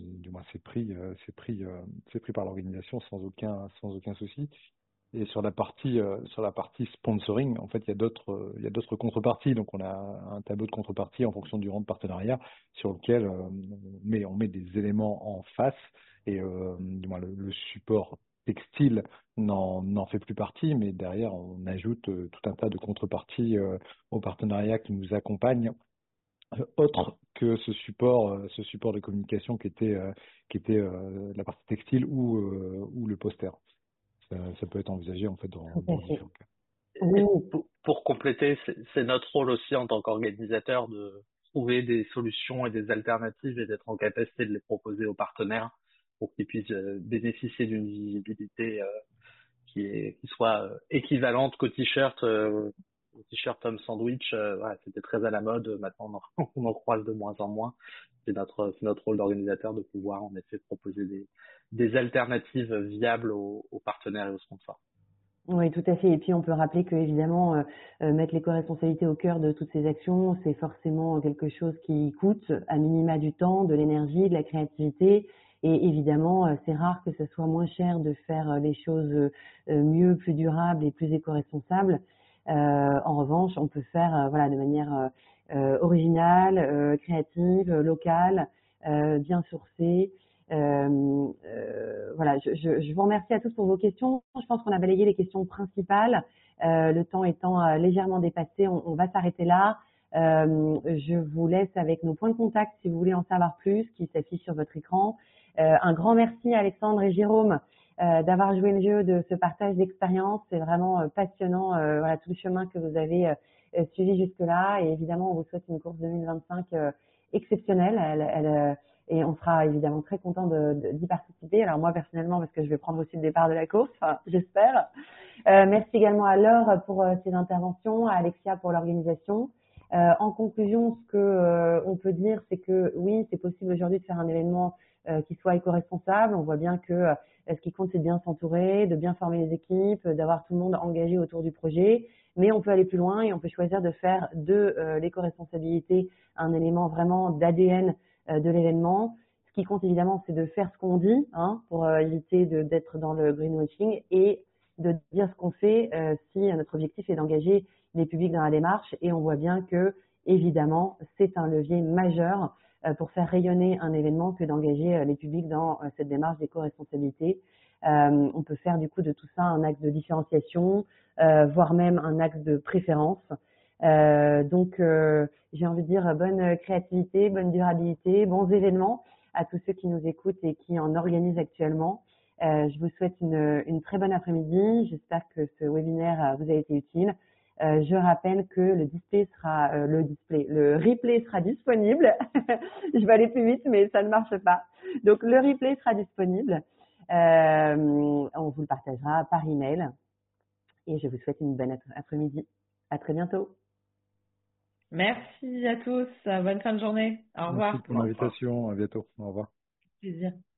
c'est pris par l'organisation sans aucun souci. Et sur la partie sponsoring, en fait, il y a d'autres contreparties. Donc, on a un tableau de contrepartie en fonction du rang de partenariat sur lequel on met des éléments en face. Et du moins, le support textile n'en fait plus partie, mais derrière, on ajoute tout un tas de contreparties aux partenariats qui nous accompagnent, autre que ce support de communication qui était la partie textile ou le poster. Ça peut être envisagé en fait dans différents cas. Oui. Pour compléter, c'est notre rôle aussi en tant qu'organisateur de trouver des solutions et des alternatives et d'être en capacité de les proposer aux partenaires pour qu'ils puissent bénéficier d'une visibilité qui soit équivalente qu'au t-shirt au t-shirt Tom Sandwich, voilà, c'était très à la mode. Maintenant, on en croise de moins en moins. C'est notre rôle d'organisateur de pouvoir en effet proposer des alternatives viables aux partenaires et aux sponsors. Oui, tout à fait. Et puis, on peut rappeler que, évidemment, mettre l'éco-responsabilité au cœur de toutes ces actions, c'est forcément quelque chose qui coûte à minima du temps, de l'énergie, de la créativité. Et évidemment, c'est rare que ce soit moins cher de faire les choses mieux, plus durables et plus éco-responsables. En revanche, on peut faire voilà, de manière originale, créative, locale, bien sourcée. Voilà, je vous remercie à tous pour vos questions. Je pense qu'on a balayé les questions principales. Le temps étant légèrement dépassé, on va s'arrêter là. Je vous laisse avec nos points de contact si vous voulez en savoir plus, qui s'affichent sur votre écran. Un grand merci à Alexandre et Jérôme d'avoir joué le jeu de ce partage d'expérience. C'est vraiment passionnant, voilà, tout le chemin que vous avez suivi jusque-là. Et évidemment, on vous souhaite une course 2025 exceptionnelle. Et on sera évidemment très content d'y participer. Alors moi personnellement, parce que je vais prendre aussi le départ de la course, enfin, j'espère. Merci également à Laure pour ses interventions, à Alexia pour l'organisation. En conclusion, ce que on peut dire, c'est que oui, c'est possible aujourd'hui de faire un événement qui soit éco-responsable. On voit bien que ce qui compte, c'est de bien s'entourer, de bien former les équipes, d'avoir tout le monde engagé autour du projet. Mais on peut aller plus loin et on peut choisir de faire de l'éco-responsabilité un élément vraiment d'ADN de l'événement. Ce qui compte évidemment, c'est de faire ce qu'on dit, hein, pour éviter d'être dans le greenwashing et de dire ce qu'on fait si notre objectif est d'engager les publics dans la démarche. Et on voit bien que, évidemment, c'est un levier majeur pour faire rayonner un événement que d'engager les publics dans cette démarche d'éco-responsabilité. On peut faire du coup de tout ça un axe de différenciation, voire même un axe de préférence. Donc, j'ai envie de dire bonne créativité, bonne durabilité, bons événements à tous ceux qui nous écoutent et qui en organisent actuellement. Je vous souhaite une très bonne après-midi. J'espère que ce webinaire vous a été utile. Je rappelle que le replay sera disponible. Je vais aller plus vite, mais ça ne marche pas. Donc, le replay sera disponible. On vous le partagera par email. Et je vous souhaite une bonne après-midi. À très bientôt. Merci à tous. Bonne fin de journée. Au revoir. Merci pour l'invitation. À bientôt. Au revoir. Plaisir.